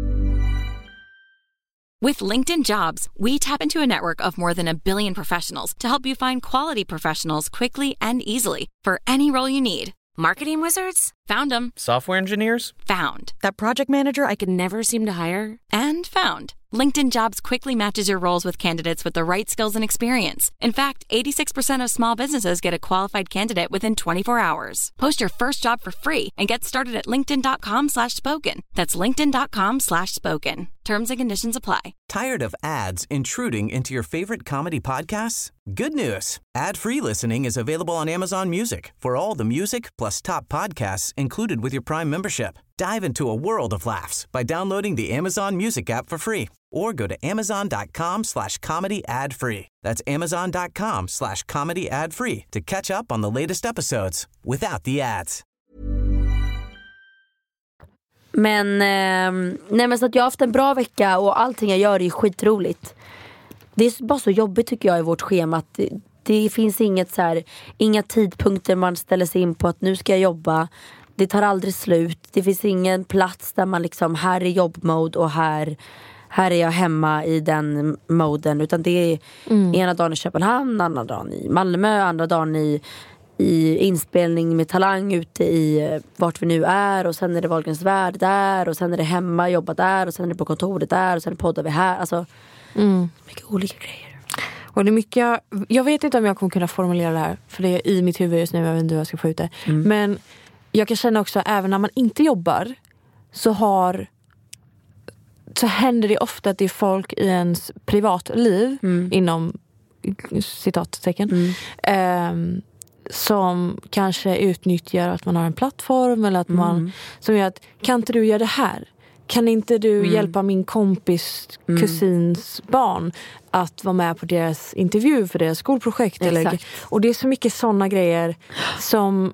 Speaker 8: With LinkedIn Jobs, we tap into a network of more than a billion professionals to help you find quality professionals quickly and easily for any role you need. Marketing wizards? Found them.
Speaker 9: Software engineers?
Speaker 8: Found. That project manager I could never seem to hire? And found. LinkedIn Jobs quickly matches your roles with candidates with the right skills and experience. In fact, eighty-six percent of small businesses get a qualified candidate within twenty-four hours. Post your first job for free and get started at linkedin.com slash spoken. That's linkedin.com slash spoken. Terms and conditions apply.
Speaker 4: Tired of ads intruding into your favorite comedy podcasts? Good news. Ad-free listening is available on Amazon Music for all the music plus top podcasts included with your Prime membership. Dive into a world of laughs by downloading the Amazon Music app for free or go to amazon.com slash comedy ad free. That's amazon.com slash comedy ad free to catch up on the latest episodes without the ads.
Speaker 5: Men, eh, nej men så att jag har haft en bra vecka och allting jag gör är skitroligt. Det är bara så jobbigt tycker jag i vårt schema att det, det finns inget så här, inga tidpunkter man ställer sig in på att nu ska jag jobba. Det tar aldrig slut. Det finns ingen plats där man liksom, här är jobbmode och här, här är jag hemma i den moden. Utan det är mm. ena dagen i Köpenhamn, andra dagen i Malmö, andra dagen i, i inspelning med Talang ute i vart vi nu är. Och sen är det Wahlgrens värld där. Och sen är det hemma, jobba där. Och sen är det på kontoret där. Och sen poddar vi här. Alltså, mm. mycket olika grejer.
Speaker 6: Och det är mycket, jag, jag vet inte om jag kommer kunna formulera det här. För det är i mitt huvud just nu, jag vet inte hur jag ska få ut det. Mm. Men jag kan känna också, även när man inte jobbar så har så händer det ofta att det är folk i ens privatliv mm. inom citattecken mm. eh, som kanske utnyttjar att man har en plattform eller att mm. man som gör att, kan inte du göra det här? Kan inte du mm. hjälpa min kompis mm. kusins barn att vara med på deras intervju för deras skolprojekt? Eller, och det är så mycket sådana grejer som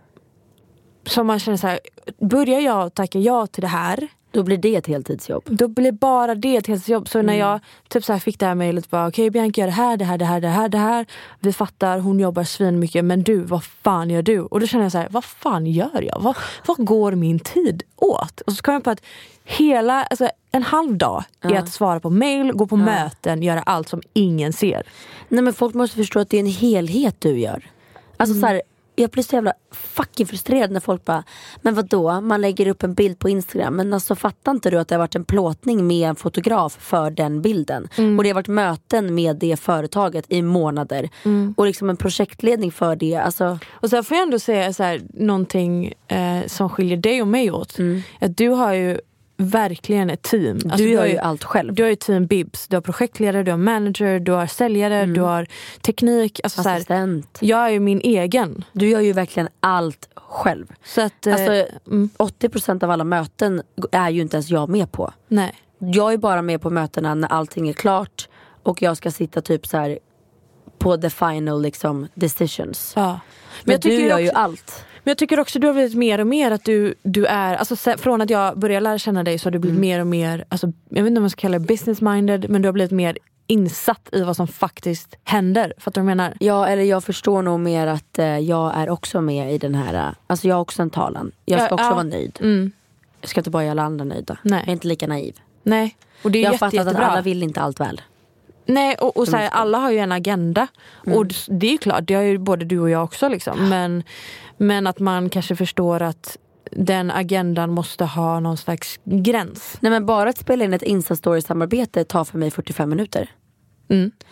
Speaker 6: som man känner så här, börjar jag tacka ja till det här,
Speaker 5: då blir det ett heltidsjobb.
Speaker 6: Då blir bara det ett heltidsjobb. Så mm. när jag typ så här fick det här mejlet, bara okej, okay, Bianca gör det här, det här, det här, det här, det här. Vi fattar, hon jobbar svin mycket, men du, vad fan gör du? Och då känner jag så här, vad fan gör jag? Vad, vad går min tid åt? Och så kom jag på att hela, alltså en halv dag är ja. att svara på mejl, gå på ja. möten, göra allt som ingen ser.
Speaker 5: Nej, men folk måste förstå att det är en helhet du gör. Alltså mm. så här, jag blir så jävla fucking frustrerad när folk bara, men vadå, man lägger upp en bild på Instagram, men alltså fattar inte du att det har varit en plåtning med en fotograf för den bilden mm. och det har varit möten med det företaget i månader mm. och liksom en projektledning för det, alltså. Och så får jag ändå säga så här, någonting eh, som skiljer dig och mig åt mm. att du har ju verkligen ett team. Alltså, du gör ju allt själv.
Speaker 6: Du har ju team Bibs, du har projektledare, du har manager, du har säljare, mm. du har teknik, alltså
Speaker 5: assistent.
Speaker 6: Så här, jag är ju min egen.
Speaker 5: Du gör ju verkligen allt själv.
Speaker 6: Så att,
Speaker 5: alltså, mm. åttio procent av alla möten är ju inte ens jag med på.
Speaker 6: Nej.
Speaker 5: Jag är bara med på mötena när allting är klart och jag ska sitta typ så här på the final liksom decisions.
Speaker 6: Ja.
Speaker 5: Men, men jag tycker du gör också, ju allt.
Speaker 6: Men jag tycker också att du har blivit mer och mer att du, du är, alltså från att jag började lära känna dig så har du blivit mm. mer och mer, alltså, jag vet inte om man ska kalla det business-minded, men du har blivit mer insatt i vad som faktiskt händer. För att du menar?
Speaker 5: Ja, eller jag förstår nog mer att eh, jag är också med i den här, alltså jag har också en talan. Jag ska ja, också ja. vara nöjd. Mm. Jag ska inte bara göra alla andra nöjda. Nej. Jag är inte lika naiv.
Speaker 6: Nej, och det är
Speaker 5: jag
Speaker 6: jätte,
Speaker 5: fattar att
Speaker 6: jättebra.
Speaker 5: Alla vill inte allt väl.
Speaker 6: Nej, och, och så här, alla har ju en agenda mm. och det är ju klart, det har ju både du och jag också liksom. men, men att man kanske förstår att den agendan måste ha någon slags gräns.
Speaker 5: Nej, men bara att spela in ett Insta-story-samarbete tar för mig fyrtiofem minuter.
Speaker 6: Mm.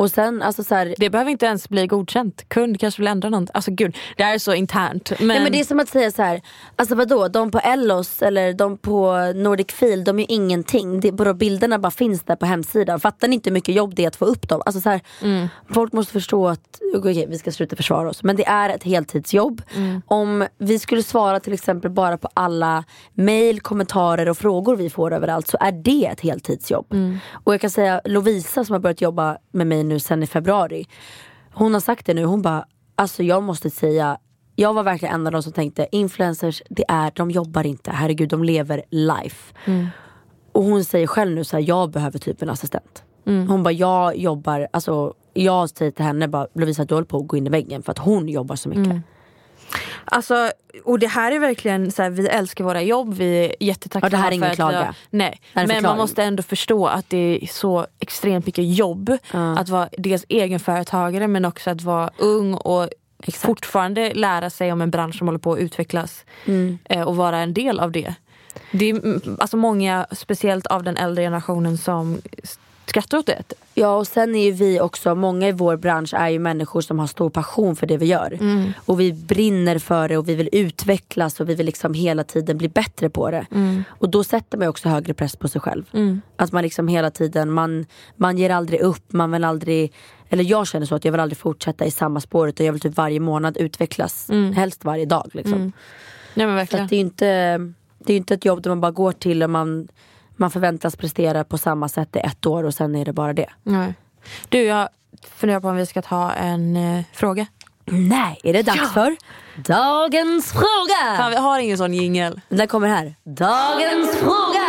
Speaker 5: Och sen, alltså så här,
Speaker 6: det behöver inte ens bli godkänt. Kund kanske vill ändra något. Alltså gud, det här är så internt. Men,
Speaker 5: nej, men det är som att säga så här, alltså vadå, de på Ellos eller de på Nordic Field, de är ju ingenting. Det, bara bilderna bara finns där på hemsidan. Fattar ni inte hur mycket jobb det är att få upp dem? Alltså så här, mm. folk måste förstå att, okej, okay, vi ska sluta försvara oss, men det är ett heltidsjobb. Mm. Om vi skulle svara till exempel bara på alla mejl, kommentarer och frågor vi får överallt, så är det ett heltidsjobb. Mm. Och jag kan säga, Lovisa som har börjat jobba med mig nu sen i februari, hon har sagt det nu, hon bara, alltså jag måste säga, jag var verkligen en av de som tänkte, influencers, det är, de jobbar inte, herregud, de lever life. Mm. Och hon säger själv nu så här, jag behöver typ en assistent. Mm. Hon bara, jag jobbar, alltså jag säger till henne bara, Lovisa, du håller på att gå in i väggen för att hon jobbar så mycket. Mm.
Speaker 6: Alltså, och det här är verkligen så här, vi älskar våra jobb, vi är jättetacksamma.
Speaker 5: Och det här är ingen
Speaker 6: för
Speaker 5: klaga.
Speaker 6: Att, nej, men man måste ändå förstå att det är så extremt mycket jobb mm. att vara dels egenföretagare, men också att vara ung och exakt. Fortfarande lära sig om en bransch som håller på att utvecklas mm. och vara en del av det. Det är alltså många, speciellt av den äldre generationen, som skrattar åt det.
Speaker 5: Ja, och sen är ju vi också, många i vår bransch är ju människor som har stor passion för det vi gör. Mm. Och vi brinner för det och vi vill utvecklas och vi vill liksom hela tiden bli bättre på det. Mm. Och då sätter man ju också högre press på sig själv. Mm. Att man liksom hela tiden, man, man ger aldrig upp, man vill aldrig, eller jag känner så att jag vill aldrig fortsätta i samma spåret och jag vill typ varje månad utvecklas, mm. helst varje dag liksom.
Speaker 6: Mm. Ja, men verkligen.
Speaker 5: Så att det är ju inte, det är inte ett jobb där man bara går till och man Man förväntas prestera på samma sätt i ett år och sen är det bara det.
Speaker 6: Nej. Du, jag funderar på om vi ska ta en eh, fråga.
Speaker 5: Nej, är det dags ja. för dagens fråga?
Speaker 6: Fan, vi har ingen sån jingel.
Speaker 5: Den kommer här. Dagens fråga!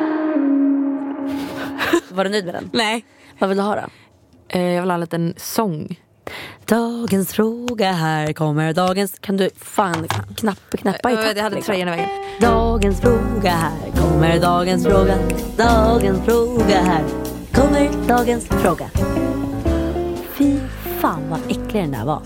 Speaker 5: Var du nöjd med den?
Speaker 6: Nej.
Speaker 5: Vad vill du ha då?
Speaker 6: Eh, jag vill ha en liten sång.
Speaker 5: Dagens fråga, här kommer dagens... Kan du fan knapp, knappa i takt?
Speaker 6: Jag hade
Speaker 5: liksom.
Speaker 6: tröjan i vägen.
Speaker 5: Dagens fråga, här kommer dagens fråga. Dagens fråga, här kommer dagens fråga. Fy fan vad äcklig den där var.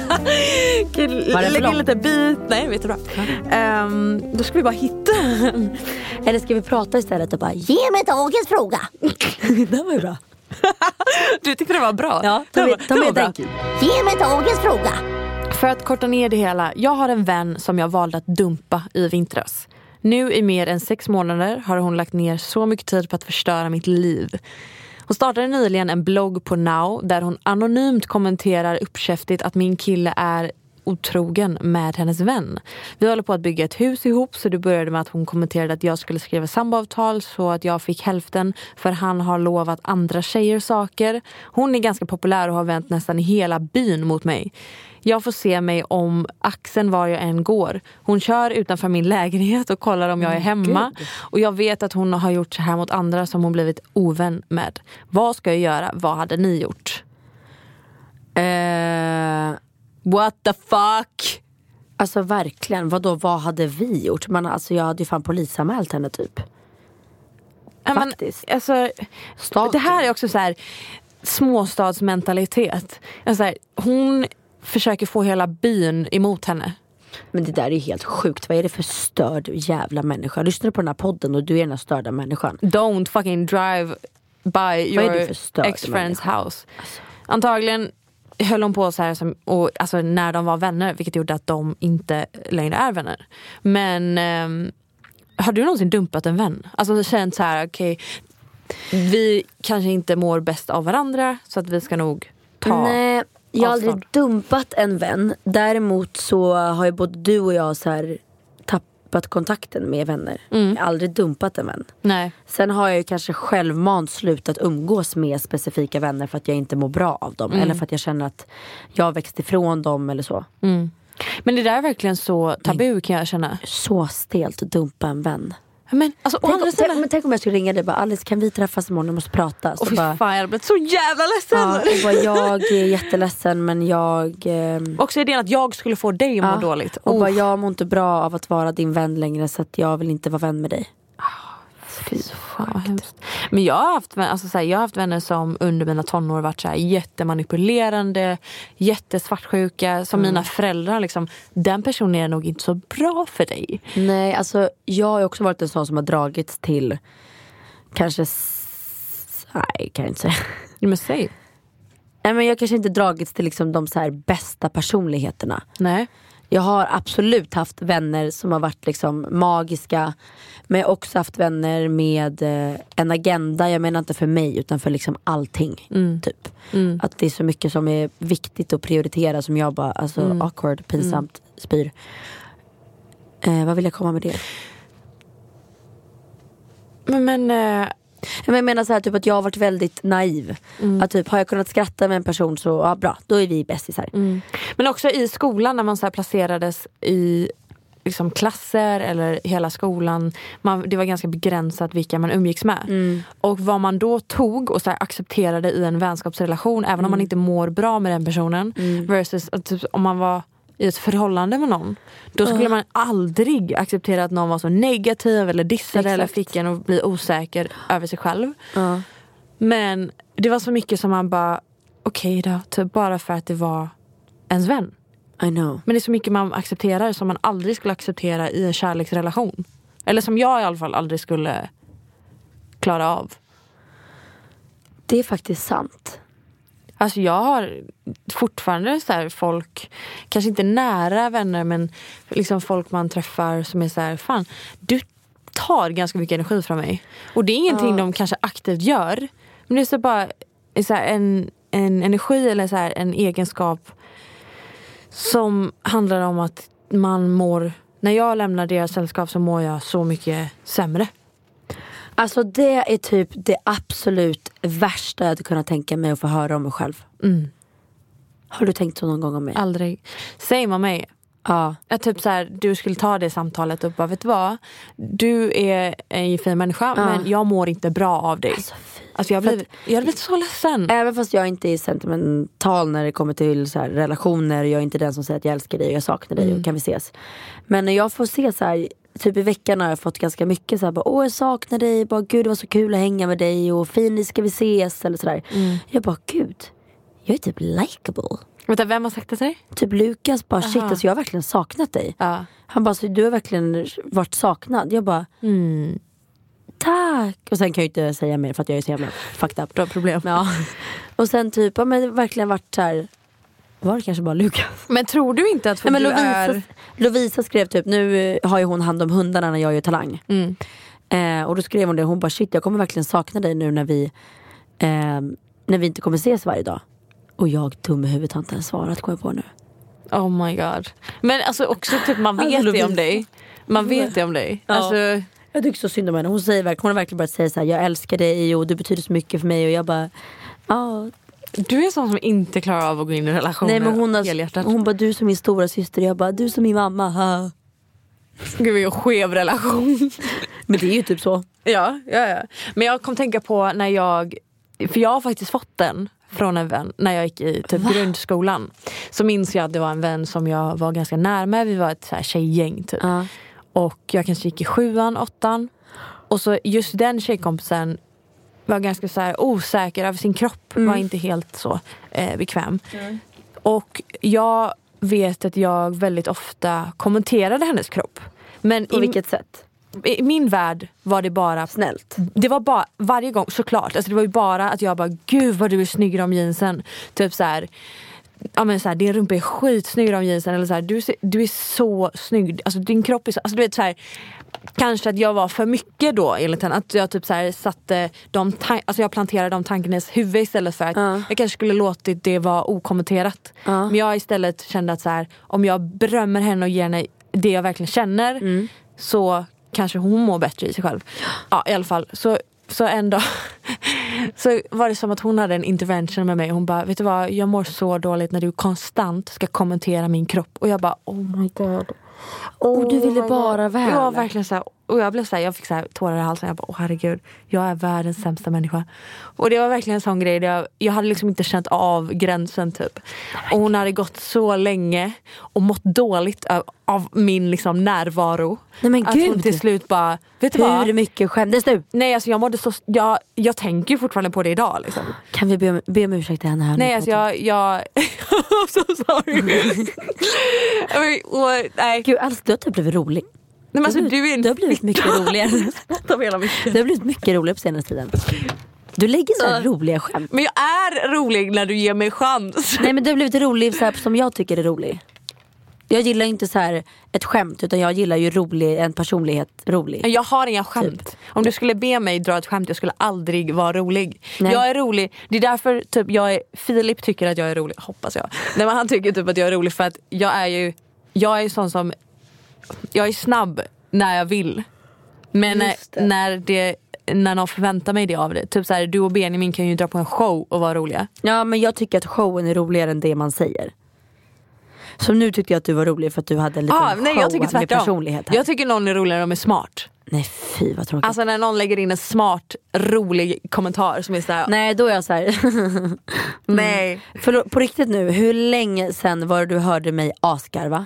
Speaker 6: Lägg in lite bit. Nej, vet du bra. um, Då ska vi bara hitta den.
Speaker 5: Eller ska vi prata istället och bara, ge mig dagens fråga. Det var ju bra.
Speaker 6: Du tyckte det var bra?
Speaker 5: Ja, ta med, ta med den. Ge mig dagens fråga.
Speaker 6: För att korta ner det hela, jag har en vän som jag valde att dumpa i vintras. Nu i mer än sex månader har hon lagt ner så mycket tid på att förstöra mitt liv. Hon startade nyligen en blogg på Now där hon anonymt kommenterar uppkäftigt att min kille är otrogen med hennes vän. Vi håller på att bygga ett hus ihop, så det började med att hon kommenterade att jag skulle skriva samboavtal så att jag fick hälften, för han har lovat andra tjejer saker. Hon är ganska populär och har vänt nästan hela byn mot mig. Jag får se mig om axeln var jag än går. Hon kör utanför min lägenhet och kollar om jag är hemma. Gud. Och jag vet att hon har gjort så här mot andra som hon blivit ovän med. Vad ska jag göra? Vad hade ni gjort?
Speaker 5: Eh...
Speaker 6: What the fuck?
Speaker 5: Alltså verkligen, vadå, vad hade vi gjort? Men alltså jag hade ju fan polisanmält henne typ. Faktiskt.
Speaker 6: Men, alltså, det här är också så här småstadsmentalitet. Alltså, här, hon försöker få hela byn emot henne.
Speaker 5: Men det där är ju helt sjukt. Vad är det för störd jävla människa? Lyssnar du på den här podden och du är den här störda människan.
Speaker 6: Don't fucking drive by your ex-friend's house. Alltså. Antagligen höll hon på så här som, och, alltså, när de var vänner, vilket gjorde att de inte längre är vänner. Men um, har du någonsin dumpat en vän? Alltså det känns så här, okej, okay, vi kanske inte mår bäst av varandra, så att vi ska nog ta
Speaker 5: Nej, jag har aldrig dumpat en vän. Däremot så har ju både du och jag så här tappat kontakten med vänner. Mm. Jag har aldrig dumpat en vän.
Speaker 6: Nej.
Speaker 5: Sen har jag ju kanske självmant slutat umgås med specifika vänner för att jag inte mår bra av dem. Mm. Eller för att jag känner att jag har växt ifrån dem eller så.
Speaker 6: Mm. Men det där är verkligen så tabu. Men, kan jag känna.
Speaker 5: Så stelt att dumpa en vän.
Speaker 6: Men, alltså,
Speaker 5: tänk, om, tänk, men tänk om jag skulle ringa dig och bara, Alice, kan vi träffas imorgon och måste prata?
Speaker 6: Så oh, bara, fan, jag har blivit så jävla ledsen.
Speaker 5: Ja, och bara, jag är jätteledsen, men jag eh,
Speaker 6: också idén att jag skulle få dig att må
Speaker 5: ja,
Speaker 6: dåligt.
Speaker 5: Och oh. bara, jag mår inte bra av att vara din vän längre, så att jag vill inte vara vän med dig.
Speaker 6: Fy fan. Men jag har haft alltså så här, jag har haft vänner som under mina tonår varit så här jättemanipulerande, jättesvartsjuka, som mm. mina föräldrar liksom, den personen är nog inte så bra för dig.
Speaker 5: Nej, alltså jag har också varit en sån som har dragits till kanske s- nej, kan jag inte säga.
Speaker 6: Men säg.
Speaker 5: Nej, men jag kanske inte dragits till liksom de så här bästa personligheterna.
Speaker 6: Nej.
Speaker 5: Jag har absolut haft vänner som har varit liksom magiska. Men jag har också haft vänner med eh, en agenda. Jag menar inte för mig utan för liksom allting.
Speaker 6: Mm.
Speaker 5: Typ.
Speaker 6: Mm.
Speaker 5: Att det är så mycket som är viktigt att prioritera. Som jag bara, alltså
Speaker 6: Mm.
Speaker 5: awkward, pinsamt, mm. spyr. Eh, vad vill jag komma med det?
Speaker 6: Men, men eh...
Speaker 5: Men jag menar så här, typ att jag har varit väldigt naiv. Mm. Att typ, har jag kunnat skratta med en person så, ja bra, då är vi bästisar.
Speaker 6: Mm. Men också i skolan när man så här placerades i liksom klasser eller hela skolan. Man, det var ganska begränsat vilka man umgicks med. Mm. Och vad man då tog och så här accepterade i en vänskapsrelation, även mm. om man inte mår bra med den personen. Mm. Versus att typ, om man var i ett förhållande med någon, då skulle uh. man aldrig acceptera att någon var så negativ eller dissade. Exakt. Eller fick en att bli osäker över sig själv. Uh. Men det var så mycket som man bara, okej okay då, typ bara för att det var ens vän.
Speaker 5: I know.
Speaker 6: Men det är så mycket man accepterar som man aldrig skulle acceptera i en kärleksrelation. Eller som jag i alla fall aldrig skulle klara av.
Speaker 5: Det är faktiskt sant.
Speaker 6: Alltså jag har fortfarande så här folk, kanske inte nära vänner, men liksom folk man träffar som är så här, fan, du tar ganska mycket energi från mig. Och det är ingenting uh. de kanske aktivt gör. Men det är så bara så här, en, en energi eller så här, en egenskap som handlar om att man mår, när jag lämnar deras sällskap så mår jag så mycket sämre.
Speaker 5: Alltså det är typ det absolut värsta jag hade kunnat tänka mig att få höra om mig själv. Mm. Har du tänkt så någon gång om mig?
Speaker 6: Aldrig. Säg mig mig.
Speaker 5: Ja.
Speaker 6: Att typ så här, du skulle ta det samtalet och bara, vet du vad? Du är en fin människa, ja. Men jag mår inte bra av dig. Alltså, alltså jag, blev, jag hade blivit så ledsen.
Speaker 5: Även fast jag inte är sentimental när det kommer till så här, relationer. Jag är inte den som säger att jag älskar dig och jag saknar dig mm. och kan vi ses. Men när jag får se så här, typ i veckan har jag fått ganska mycket så här, bara, åh jag saknar dig, bara gud det var så kul att hänga med dig och fin ska vi ses eller sådär. Mm. Jag bara, gud, jag är typ likeable.
Speaker 6: Vänta, vem har sagt det till dig?
Speaker 5: Typ Lukas bara, shit alltså, jag har verkligen saknat dig.
Speaker 6: Ja.
Speaker 5: Han bara, så du har verkligen varit saknad. Jag bara, mm. tack. Och sen kan jag ju inte säga mer för att jag är så jävla fucked up.
Speaker 6: Bra problem.
Speaker 5: Ja. Och sen typ, ja men verkligen varit så här. Var det kanske bara Lukas?
Speaker 6: Men tror du inte att för
Speaker 5: Nej, men
Speaker 6: du
Speaker 5: Lovisa,
Speaker 6: är...
Speaker 5: Lovisa skrev typ, nu har ju hon hand om hundarna när jag gör Talang.
Speaker 6: Mm.
Speaker 5: Eh, och då skrev hon det, hon bara, shit jag kommer verkligen sakna dig nu när vi eh, när vi inte kommer ses varje dag. Och jag, dum i huvudet, har inte ens svarat, går jag på nu.
Speaker 6: Oh my god. Men alltså också typ, man vet alltså, det om dig. Man vet det om dig.
Speaker 5: Ja.
Speaker 6: Alltså...
Speaker 5: Jag tycker så synd om henne. Hon, säger, hon har verkligen börjat säga så här, jag älskar dig och du betyder så mycket för mig. Och jag bara, ja...
Speaker 6: Du är sån som inte klarar av att gå in i relationer.
Speaker 5: Nej, men hon, har, hon bara, du som min stora syster. Jag bara, du som min mamma. Ha.
Speaker 6: Gud, vi är en skev relation.
Speaker 5: Men det är ju typ så.
Speaker 6: Ja, ja, ja. Men jag kom tänka på när jag, för jag har faktiskt fått den från en vän när jag gick i typ Va? grundskolan. Så minns jag att det var en vän som jag var ganska närmare. Vi var ett så här tjejgäng typ. Uh. Och jag kanske gick i sjuan, åttan. Och så just den tjejkompisen var ganska så här osäker över sin kropp. Mm. Var inte helt så eh, bekväm. Mm. Och jag vet att jag väldigt ofta kommenterade hennes kropp. Men
Speaker 5: på
Speaker 6: i,
Speaker 5: vilket sätt?
Speaker 6: I min värld var det bara...
Speaker 5: Snällt.
Speaker 6: Det var bara, varje gång, såklart. Alltså det var ju bara att jag bara, gud vad du är snygg om jeansen. Typ så här... Ja men så här, din rumpa är skitsnygg om jeansen. Eller så här, du, du är så snygg. Alltså din kropp är så... Alltså du vet så här... Kanske att jag var för mycket då enligt henne. Att jag typ så här satte de tan- alltså jag planterade de tankarna i hennes huvud istället för att uh. jag kanske skulle låtit det vara okommenterat. Uh. Men jag istället kände att så här, om jag berömmer henne och ger henne det jag verkligen känner mm. så kanske hon mår bättre i sig själv. Ja i alla fall. Så, så en dag så var det som att hon hade en intervention med mig. Hon bara, vet du vad, jag mår så dåligt när du konstant ska kommentera min kropp. Och jag bara, oh my god.
Speaker 5: Och oh, du ville bara väl.
Speaker 6: Jag var verkligen så här, och jag blev så här, jag fick så här tårar i halsen. Jag bara, åh oh, herregud, jag är världens sämsta människa. Och det var verkligen en sån grej där jag, jag hade liksom inte känt av gränsen typ. Och hon hade gått så länge och mått dåligt av, av min liksom närvaro.
Speaker 5: Nej men
Speaker 6: att
Speaker 5: gud.
Speaker 6: Hon till slut bara, vet du
Speaker 5: hur
Speaker 6: vad?
Speaker 5: Hur mycket skämdes du?
Speaker 6: Nej alltså jag mådde så, jag, jag tänker ju fortfarande på det idag liksom.
Speaker 5: Kan vi be om, be om ursäkt till henne här?
Speaker 6: Nej alltså jag, jag I'm so sorry. och, nej.
Speaker 5: Gud, alltså du har typ blivit rolig.
Speaker 6: Nej, men alltså,
Speaker 5: du,
Speaker 6: du, är
Speaker 5: du har blivit mycket roligare.
Speaker 6: Du har
Speaker 5: blivit mycket roligare på senaste tiden. Du lägger så här uh. roliga skämt.
Speaker 6: Men jag är rolig när du ger mig chans.
Speaker 5: Nej, men du har blivit rolig så här, som jag tycker är rolig. Jag gillar inte så här ett skämt, utan jag gillar ju rolig, en personlighet rolig.
Speaker 6: Jag har inga skämt. Typ. Om du skulle be mig dra ett skämt, jag skulle aldrig vara rolig. Nej. Jag är rolig. Det är därför typ jag är, Filip tycker att jag är rolig, hoppas jag. Nej, men han tycker typ att jag är rolig för att jag är ju jag är sån som jag är snabb när jag vill. Men när det. när det när någon förväntar mig det av det. Typ så här, du och Benjamin kan ju dra på en show och vara roliga.
Speaker 5: Ja, men jag tycker att showen är roligare än det man säger. Så nu tyckte jag att du var rolig för att du hade en liten ah,
Speaker 6: nej, jag tycker
Speaker 5: med personlighet här.
Speaker 6: Jag tycker någon är roligare om är smart.
Speaker 5: Nej, fy vad tråkigt.
Speaker 6: Alltså när någon lägger in en smart, rolig kommentar som är så här.
Speaker 5: Nej, då är jag så här. mm. Nej. För på riktigt nu, hur länge sen var det du hörde mig asgarva?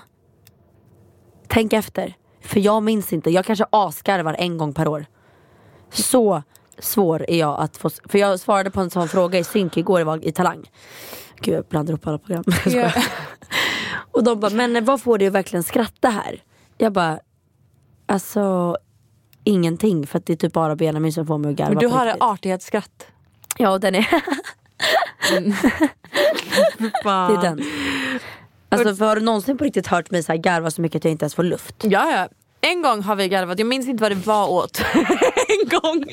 Speaker 5: Tänk efter. För jag minns inte, jag kanske asgarvar en gång per år. Så svår är jag att få. För jag svarade på en sån fråga i synk igår, var i Talang. Gud, jag blandar upp alla program. Yeah. Och de bara, men vad får du verkligen skratta här? Jag bara, alltså ingenting. För att det är typ bara Benjamin som får mig att garva.
Speaker 6: Men du har en artighetsskratt.
Speaker 5: Ja, den är
Speaker 6: mm.
Speaker 5: Det är den. Alltså, för har du någonsin på riktigt hört mig så här garva så mycket att jag inte ens får luft?
Speaker 6: Ja, ja. En gång har vi garvat, jag minns inte vad det var åt. En gång.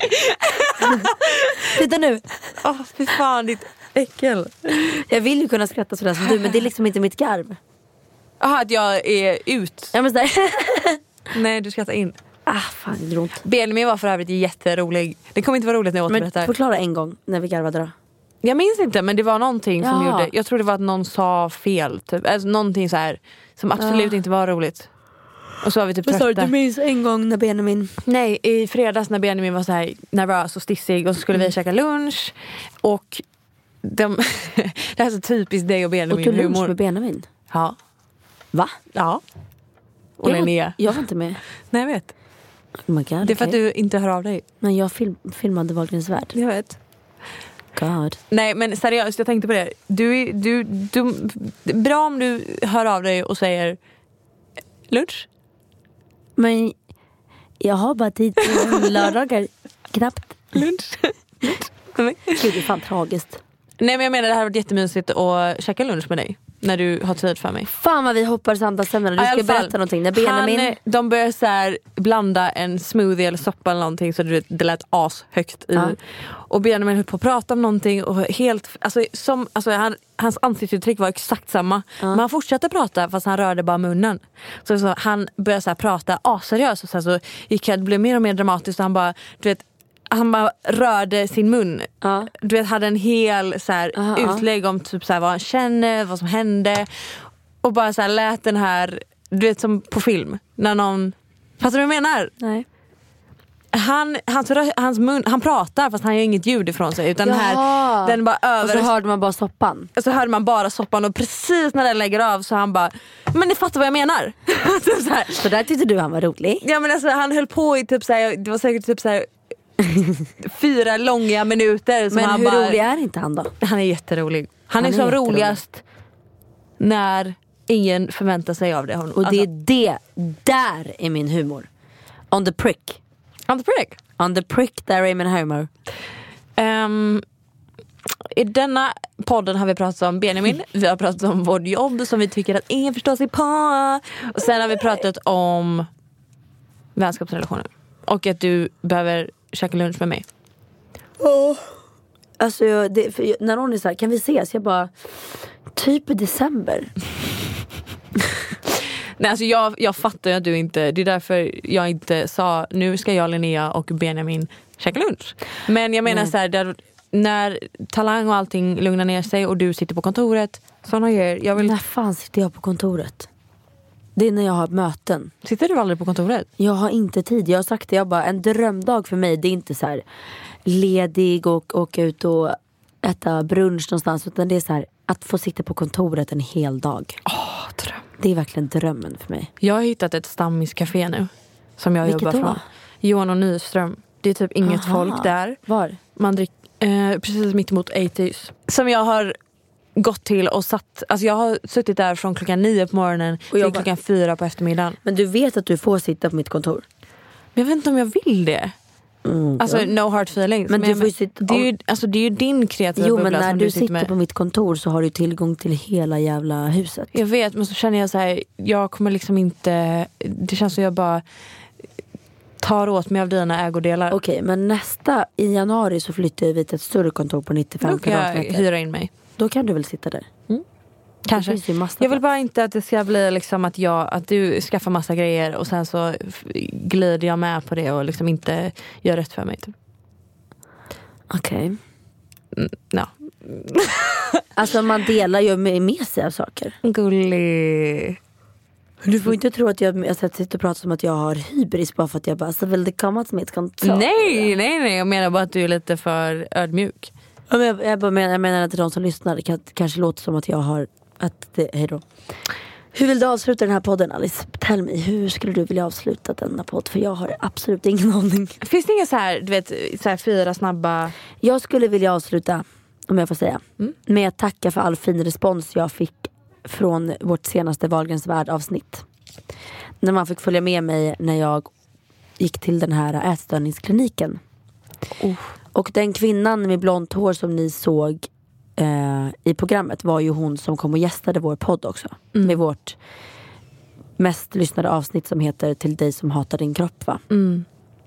Speaker 5: Titta nu.
Speaker 6: Åh, oh, fy fan, ditt äckel.
Speaker 5: Jag vill ju kunna skratta sådär som du, men det är liksom inte mitt garv.
Speaker 6: Jaha, att jag är ut.
Speaker 5: Ja, men sådär.
Speaker 6: Nej, du skrattar in.
Speaker 5: Ah, fan, det är ont.
Speaker 6: Benjamin var för övrigt jätterolig. Det kommer inte vara roligt när jag återberättar.
Speaker 5: Men förklara en gång när vi garvade då.
Speaker 6: Jag minns inte, men det var någonting som
Speaker 5: ja.
Speaker 6: gjorde. Jag tror det var att någon sa fel typ. Alltså någonting så här som absolut ja. inte var roligt. Och så var vi typ trötta.
Speaker 5: Du minns en gång när Benjamin...
Speaker 6: Nej, i fredags när Benjamin var så här nervös och stissig. Och så skulle mm. vi käka lunch. Och de, det är så typiskt dig och Benjamin.
Speaker 5: Och du lunch med Benjamin?
Speaker 6: Ja.
Speaker 5: Va?
Speaker 6: Ja. Och
Speaker 5: jag,
Speaker 6: Linnea.
Speaker 5: Jag var inte med.
Speaker 6: Nej, jag vet.
Speaker 5: Oh my God,
Speaker 6: det är för okay. att du inte hör av dig.
Speaker 5: Men jag film, filmade Wahlgrens värld.
Speaker 6: Jag vet.
Speaker 5: God.
Speaker 6: Nej, men seriöst, jag tänkte på det. Du, du, du, det är bra om du hör av dig och säger lunch.
Speaker 5: Men jag har bara tid på lördagar. Knappt.
Speaker 6: Lunch.
Speaker 5: Gud, det är fan tragiskt.
Speaker 6: Nej, men jag menar det här har varit jättemysigt att käka lunch med dig. När du har tid för mig.
Speaker 5: Fan vad vi hoppar samtalsämnen. Du ska berätta någonting. När Benjamin...
Speaker 6: Han, de börjar så här blanda en smoothie eller soppa eller någonting. Så det, det lät ashögt i. Ja. Och Benjamin höll på att prata om någonting. Och helt, alltså, som, alltså, han, hans ansiktsuttryck var exakt samma. Ja. Men han fortsatte prata fast han rörde bara munnen. Så, så han började så här prata aseriöst. Och så, här, så gick det blev mer och mer dramatiskt. Och han bara, du vet... Han bara rörde sin mun.
Speaker 5: Ja.
Speaker 6: Du vet, hade en hel så här,
Speaker 5: uh-huh.
Speaker 6: utlägg om typ så här, vad han känner, vad som hände. Och bara så här, lät den här, du vet som på film. När någon, fattar du vad jag menar?
Speaker 5: Nej.
Speaker 6: Han, hans, hans mun, han pratar fast han gör inget ljud ifrån sig. Utan här, den bara över.
Speaker 5: Och så hörde man bara soppan.
Speaker 6: Och så hörde man bara soppan. Och precis när den lägger av så han bara, men ni fattar vad jag menar.
Speaker 5: så, här. Så där tyckte du han var rolig.
Speaker 6: Ja, men alltså, han höll på i typ så här, det var säkert typ så här fyra långa minuter. Som
Speaker 5: men
Speaker 6: han
Speaker 5: hur
Speaker 6: bara,
Speaker 5: rolig är inte han då?
Speaker 6: Han är jätterolig. Han, han är, är som roligast när ingen förväntar sig av det.
Speaker 5: Och alltså, det är det, där är min humor. On the prick.
Speaker 6: On the prick?
Speaker 5: On the prick, där är min humor.
Speaker 6: Um, I denna podden har vi pratat om Benjamin. Vi har pratat om vårt jobb som vi tycker att ingen förstår sig på. Och sen har vi pratat om vänskapsrelationer. Och att du behöver käka lunch med mig.
Speaker 5: Oh. Alltså jag, det, för, när någon är så här, kan vi ses? Jag bara, typ i december.
Speaker 6: Nej, alltså jag, jag fattar ju att du inte, det är därför jag inte sa, nu ska jag, Linnea och Benjamin käka lunch. Men jag menar Nej. så här, där, när Talang och allting lugnar ner sig och du sitter på kontoret, såna gör, jag vill...
Speaker 5: När fan sitter jag på kontoret? Det är när jag har möten.
Speaker 6: Sitter du aldrig på kontoret?
Speaker 5: Jag har inte tid. Jag har sagt det, jag bara, en drömdag för mig, det är inte så här ledig och åka ut och äta brunch någonstans, utan det är så här att få sitta på kontoret en hel dag.
Speaker 6: Åh, dröm.
Speaker 5: Det är verkligen drömmen för mig.
Speaker 6: Jag har hittat ett stammiscafé nu som jag
Speaker 5: Vilket
Speaker 6: jobbar
Speaker 5: då?
Speaker 6: från. Johan och Nyström. Det är typ inget Aha. folk där.
Speaker 5: Var?
Speaker 6: Man drick, eh, precis mitt emot åttio. Som jag har gått till och satt, alltså jag har suttit där från klockan nio på morgonen till bara... klockan fyra på eftermiddagen.
Speaker 5: Men du vet att du får sitta på mitt kontor?
Speaker 6: Men jag vet inte om jag vill det.
Speaker 5: Mm,
Speaker 6: alltså
Speaker 5: ja.
Speaker 6: no hard feelings.
Speaker 5: Men
Speaker 6: men
Speaker 5: du får ju sitta,
Speaker 6: det, är ju, alltså, det är ju din kreativa
Speaker 5: jo
Speaker 6: bubbla
Speaker 5: men när
Speaker 6: som
Speaker 5: du,
Speaker 6: du
Speaker 5: sitter,
Speaker 6: sitter med.
Speaker 5: på mitt kontor så har du tillgång till hela jävla huset.
Speaker 6: Jag vet, men så känner jag så här, jag kommer liksom inte, det känns som jag bara tar åt mig av dina ägodelar.
Speaker 5: Okej, okay, men nästa i januari så flyttar vi till ett större kontor på nittiofem
Speaker 6: Då kan jag
Speaker 5: kvadratmeter.
Speaker 6: hyra in mig.
Speaker 5: Då kan du väl sitta där?
Speaker 6: Mm. Kanske. Jag vill bara inte att det ska bli liksom att jag att du skaffar massa grejer och sen så glider jag med på det och liksom inte gör rätt för mig typ.
Speaker 5: Okej. Okay.
Speaker 6: Mm, ja.
Speaker 5: Alltså man delar ju med, med sig av saker.
Speaker 6: Gullig.
Speaker 5: Du får inte tro att jag, jag sitter och pratar som att jag har hybris bara för att jag bara så vill det komma till mitt kontor.
Speaker 6: Nej, nej, nej. Jag menar bara att du är lite för ödmjuk.
Speaker 5: Jag, jag, bara menar, jag menar att de som lyssnar det kan, kanske låter som att jag har att det, hej då. Hur vill du avsluta den här podden, Alice? Tell me, hur skulle du vilja avsluta denna podd? För jag har absolut ingen aning.
Speaker 6: Finns det inga så här, du vet, så här fyra snabba...
Speaker 5: Jag skulle vilja avsluta, om jag får säga, mm. med att tacka för all fin respons jag fick från vårt senaste Wahlgrens värld avsnitt. När man fick följa med mig när jag gick till den här ätstörningskliniken. Oh. Och den kvinnan med blont hår som ni såg eh, i programmet var ju hon som kom och gästade vår podd också. Mm. Med vårt mest lyssnade avsnitt som heter Till dig som hatar din kropp, va? Mm.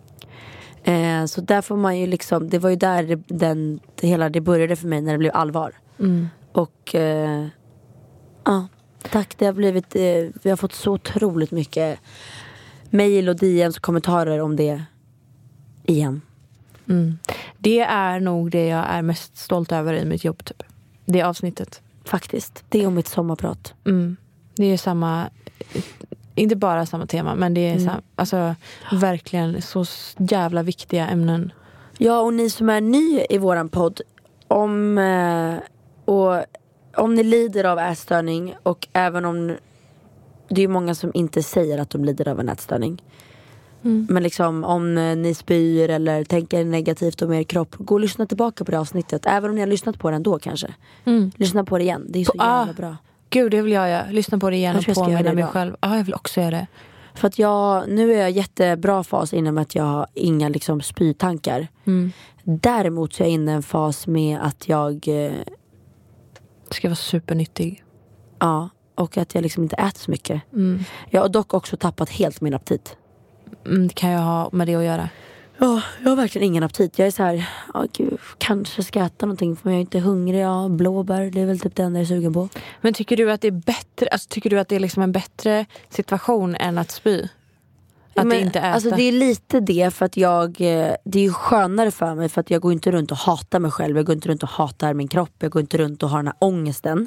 Speaker 5: Eh, så där får man ju liksom, det var ju där det, den, det hela det började för mig när det blev allvar. Mm. Och eh, ja, tack, det har blivit eh, vi har fått så otroligt mycket mejl och D M's och kommentarer om det igen.
Speaker 6: Mm. Det är nog det jag är mest stolt över i mitt jobb typ. Det avsnittet.
Speaker 5: Faktiskt, det är om mitt sommarprat.
Speaker 6: Mm. Det är samma, inte bara samma tema, men det är mm. sam, alltså, verkligen så jävla viktiga ämnen.
Speaker 5: Ja, och ni som är ny i våran podd, om eh, och om ni lider av ätstörning, och även om det är många som inte säger att de lider av en ätstörning. Mm. Men liksom om ni spyr eller tänker negativt om er kropp, gå och lyssna tillbaka på det avsnittet. Även om ni har lyssnat på det ändå kanske. Mm. Lyssna på det igen, det är så på, jävla ah, bra.
Speaker 6: Gud, det vill jag göra. Lyssna på det igen och påminna mig själv. Ja, ah, jag vill också göra det.
Speaker 5: För att jag, nu är jag jättebra fas inom att jag har inga liksom spytankar. Mm. Däremot så är jag inne i en fas med att jag eh,
Speaker 6: ska vara supernyttig.
Speaker 5: Ja, och att jag liksom inte äter så mycket. Mm. Jag har dock också tappat helt min aptit.
Speaker 6: Mm, det kan jag ha med det att göra.
Speaker 5: Ja, jag har verkligen ingen aptit. Jag är så här, ja gud, kanske ska äta någonting för jag är inte hungrig. Ja, blåbär, det är väl typ det enda jag är sugen på.
Speaker 6: Men tycker du att det är bättre, alltså tycker du att det är liksom en bättre situation än att spy? Att
Speaker 5: men,
Speaker 6: inte äta?
Speaker 5: Alltså det är lite det, för att jag, det är ju skönare för mig, för att jag går inte runt och hatar mig själv. Jag går inte runt och hatar min kropp. Jag går inte runt och har den här ångesten.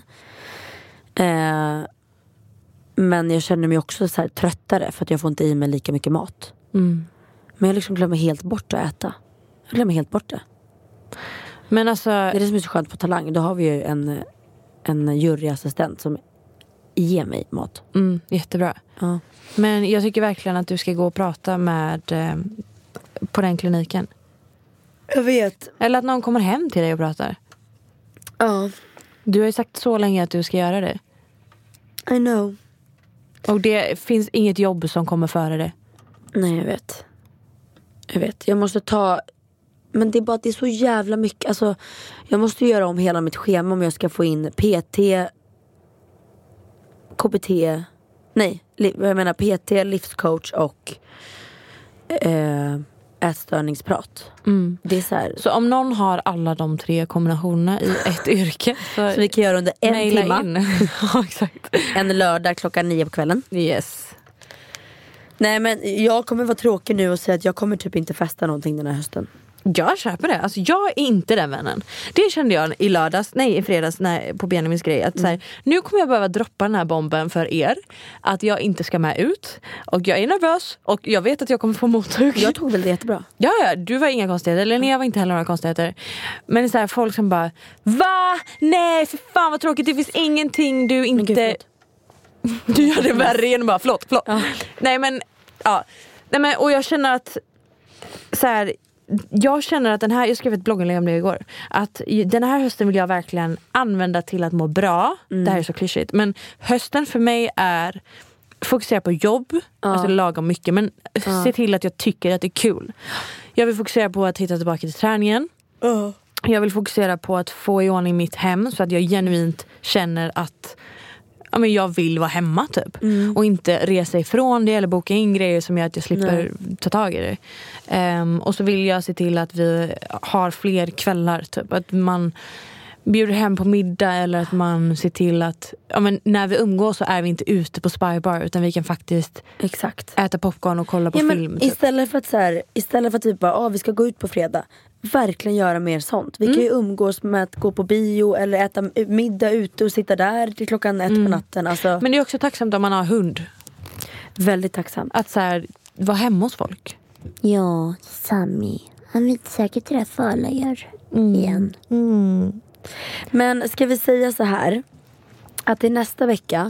Speaker 5: Eh, men jag känner mig också så här tröttare för att jag får inte i mig lika mycket mat. Mm. Men jag liksom glömmer helt bort att äta. Jag glömmer helt bort det.
Speaker 6: Men alltså, det
Speaker 5: är det som är så skönt på Talang. Då har vi ju en, en juryassistent som ger mig mat.
Speaker 6: Mm, jättebra.
Speaker 5: Ja.
Speaker 6: Men jag tycker verkligen att du ska gå och prata med eh, på den kliniken.
Speaker 5: Jag vet.
Speaker 6: Eller att någon kommer hem till dig och pratar.
Speaker 5: Ja.
Speaker 6: Du har ju sagt så länge att du ska göra det.
Speaker 5: I know.
Speaker 6: Och det finns inget jobb som kommer före det.
Speaker 5: Nej, jag vet. Jag vet. Jag måste ta... Men det är bara att det är så jävla mycket. Alltså, jag måste göra om hela mitt schema om jag ska få in P T, K B T... Nej, jag menar P T, livscoach och eh, ätstörningsprat. Mm. Det är så här.
Speaker 6: Så om någon har alla de tre kombinationerna i ett yrke så,
Speaker 5: så vi kan göra under en timme.
Speaker 6: Ja, exakt.
Speaker 5: En lördag klockan nio på kvällen.
Speaker 6: Yes.
Speaker 5: Nej, men jag kommer vara tråkig nu och säga att jag kommer typ inte festa någonting den här hösten.
Speaker 6: Jag köper det. Alltså jag är inte den vännen. Det kände jag i lördags, nej i fredags när, på Benjamins grej. Att mm. så här, nu kommer jag behöva droppa den här bomben för er. Att jag inte ska med ut. Och jag är nervös. Och jag vet att jag kommer få mothugg.
Speaker 5: Jag tog väl det jättebra.
Speaker 6: Ja, ja, du var inga konstigheter. Linnea var inte heller några konstigheter. Men det är så här, folk som bara, va? Nej, för fan vad tråkigt. Det finns ingenting du inte... Du gör det värre igen och bara, förlåt, förlåt. Ja. Nej men, ja. Nej, men, och jag känner att så här, jag känner att den här, jag skrev ett blogginlägg om det igår, att den här hösten vill jag verkligen använda till att må bra. Mm. Det här är så klyschigt, men hösten för mig är fokusera på jobb, ja. Alltså lagom mycket, men ja. Se till att jag tycker att det är kul. Jag vill fokusera på att hitta tillbaka till träningen. Uh. Jag vill fokusera på att få i ordning mitt hem så att jag genuint känner att ja, men jag vill vara hemma typ. Mm. Och inte resa ifrån det eller boka in grejer som gör att jag slipper Nej. ta tag i det. Um, och så vill jag se till att vi har fler kvällar typ. Att man bjuder hem på middag eller att man ser till att ja, men när vi umgås så är vi inte ute på Spybar utan vi kan faktiskt
Speaker 5: Exakt.
Speaker 6: äta popcorn och kolla på
Speaker 5: ja,
Speaker 6: film.
Speaker 5: Men
Speaker 6: typ.
Speaker 5: Istället för att så här, istället för att typ bara, ah, vi ska gå ut på fredag. Verkligen göra mer sånt. Vi mm. kan ju umgås med att gå på bio eller äta middag ute och sitta där till klockan ett mm. på natten. Alltså,
Speaker 6: men det är också tacksamt om man har hund.
Speaker 5: Väldigt tacksamt.
Speaker 6: Att så här, vara hemma hos folk.
Speaker 7: Ja, Sammy. Han vill säkert träffa alla er
Speaker 5: mm.
Speaker 7: igen.
Speaker 5: Mm. Men ska vi säga så här att i nästa vecka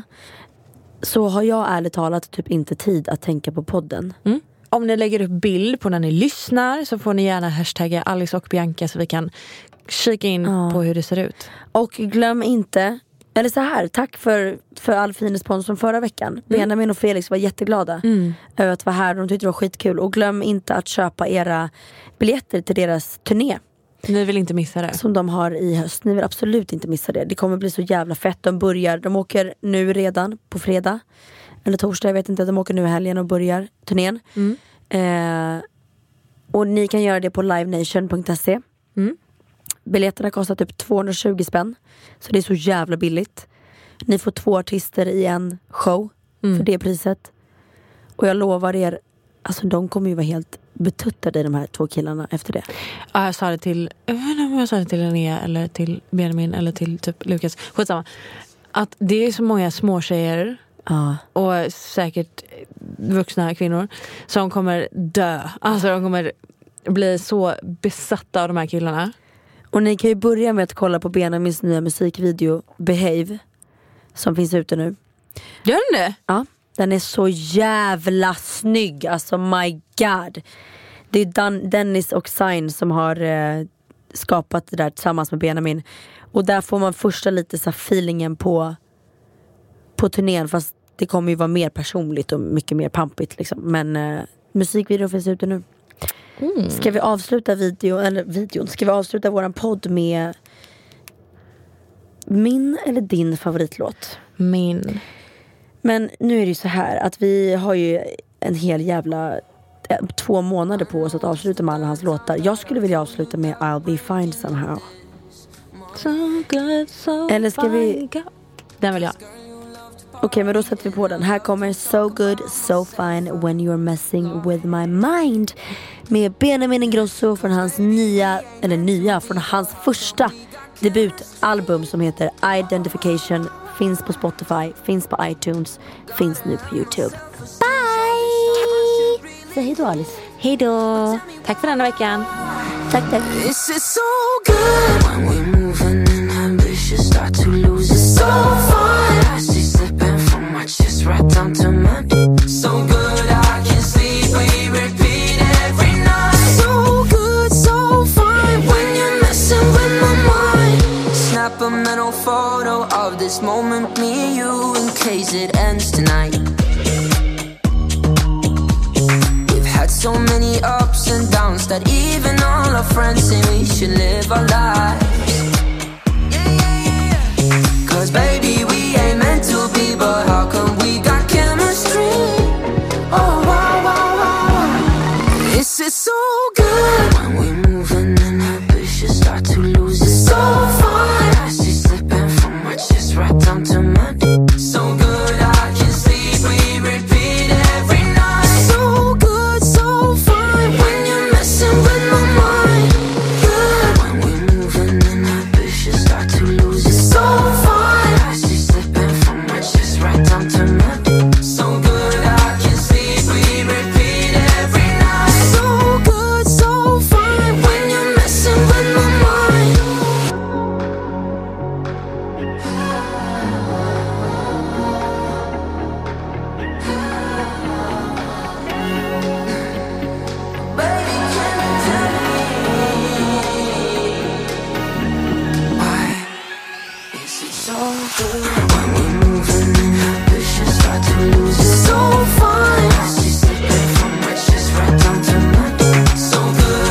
Speaker 5: så har jag ärligt talat typ inte tid att tänka på podden.
Speaker 6: Mm. Om ni lägger upp bild på när ni lyssnar så får ni gärna hashtagga Alice och Bianca så vi kan kika in ja. på hur det ser ut.
Speaker 5: Och glöm inte, eller så här, tack för, för all fin respons från förra veckan. Mm. Benjamin och Felix var jätteglada mm. över att vara här. De tyckte det var skitkul. Och glöm inte att köpa era biljetter till deras turné.
Speaker 6: Ni vill inte missa det.
Speaker 5: Som de har i höst. Ni vill absolut inte missa det. Det kommer bli så jävla fett. De börjar, de åker nu redan på fredag. Eller torsdag, jag vet inte. De åker nu i helgen och börjar turnén. Mm. Eh, och ni kan göra det på livenation punkt se. Mm. Biljetterna kostar typ tvåhundratjugo spänn. Så det är så jävla billigt. Ni får två artister i en show. Mm. För det priset. Och jag lovar er, alltså de kommer ju vara helt betuttade i de här två killarna efter det.
Speaker 6: Ja, jag sa det till jag vet inte om jag sa det till Linnea eller till Benjamin eller till typ Lukas. Skitsamma. Att det är så många små tjejer
Speaker 5: ja.
Speaker 6: och säkert vuxna kvinnor som kommer dö. Alltså de kommer bli så besatta av de här killarna.
Speaker 5: Och ni kan ju börja med att kolla på Benjamins nya musikvideo Behave som finns ute nu.
Speaker 6: Gör den det?
Speaker 5: Ja. Den är så jävla snygg. Alltså my god. Det är Dan- Dennis och Sign som har eh, skapat det där tillsammans med Benjamin. Och där får man första lite så feelingen på På turnén. Fast det kommer ju vara mer personligt och mycket mer pampigt liksom. Men eh, musikvideon finns ute nu. mm. Ska vi avsluta video Eller videon Ska vi avsluta våran podd med min eller din favoritlåt?
Speaker 6: Min.
Speaker 5: Men nu är det ju så här att vi har ju en hel jävla två månader på oss att avsluta med alla hans låtar. Jag skulle vilja avsluta med I'll be fine somehow.
Speaker 6: So good, so
Speaker 5: Eller ska vi...
Speaker 6: Den vill jag.
Speaker 5: Okej, okay, men då sätter vi på den. Här kommer So Good, So Fine When You're Messing With My Mind med Benjamin Ingrosso från hans nya, eller nya, från hans första debutalbum som heter Identification. Finns på Spotify, finns på iTunes, finns nu på YouTube.
Speaker 7: Bye!
Speaker 5: Säg hej då, Alice.
Speaker 6: Hej då. Tack för denna veckan.
Speaker 5: Tack, tack.
Speaker 9: This is so good when we're moving and ambitious start to lose it. So fun. I see slipping from my chest right down to my so good I can sleep. We repeat every night. So good, so fine when you're messing with my mind. Snap a mental photo of this moment, me and you, in case it ends tonight. We've had so many ups and downs that even all our friends say we should live our lives. Cause baby we ain't meant to be, but how come we got chemistry? Oh wow, wow, wow. This is so good when we're moving and ambitious start to lose it. So fun. I see slipping from my chest right down to my so good I can sleep. We repeat every night. So good, so fine when you're messing with my mind. Good when we're moving and ambitious start to lose it. So fun. I see slipping from my chest right down to my so good I can sleep. We repeat every night. So good, so fine when you're messing with my mind. Baby, can you tell me why is it so good when we're moving and ambitious start to lose it? So fine. I see slipping from my chest right down to my so good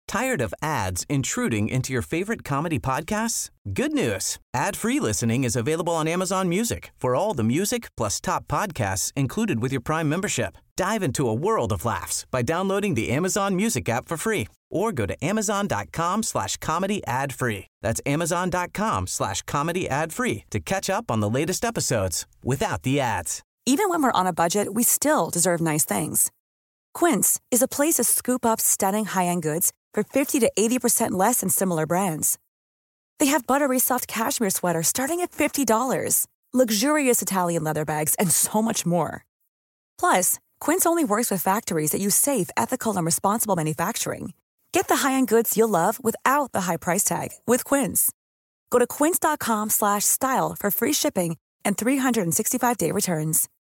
Speaker 4: Tired of ads intruding into your favorite comedy podcasts? Good news. Ad-free listening is available on Amazon Music for all the music plus top podcasts included with your Prime membership. Dive into a world of laughs by downloading the Amazon Music app for free or go to amazon.com slash comedy ad free. That's amazon.com slash comedy ad free to catch up on the latest episodes without the ads.
Speaker 10: Even when we're on a budget, we still deserve nice things. Quince is a place to scoop up stunning high-end goods for fifty to eighty percent less than similar brands. They have buttery soft cashmere sweaters starting at fifty dollars, luxurious Italian leather bags, and so much more. Plus, Quince only works with factories that use safe, ethical, and responsible manufacturing. Get the high-end goods you'll love without the high price tag with Quince. Go to quince.com slash style for free shipping and three sixty-five day returns.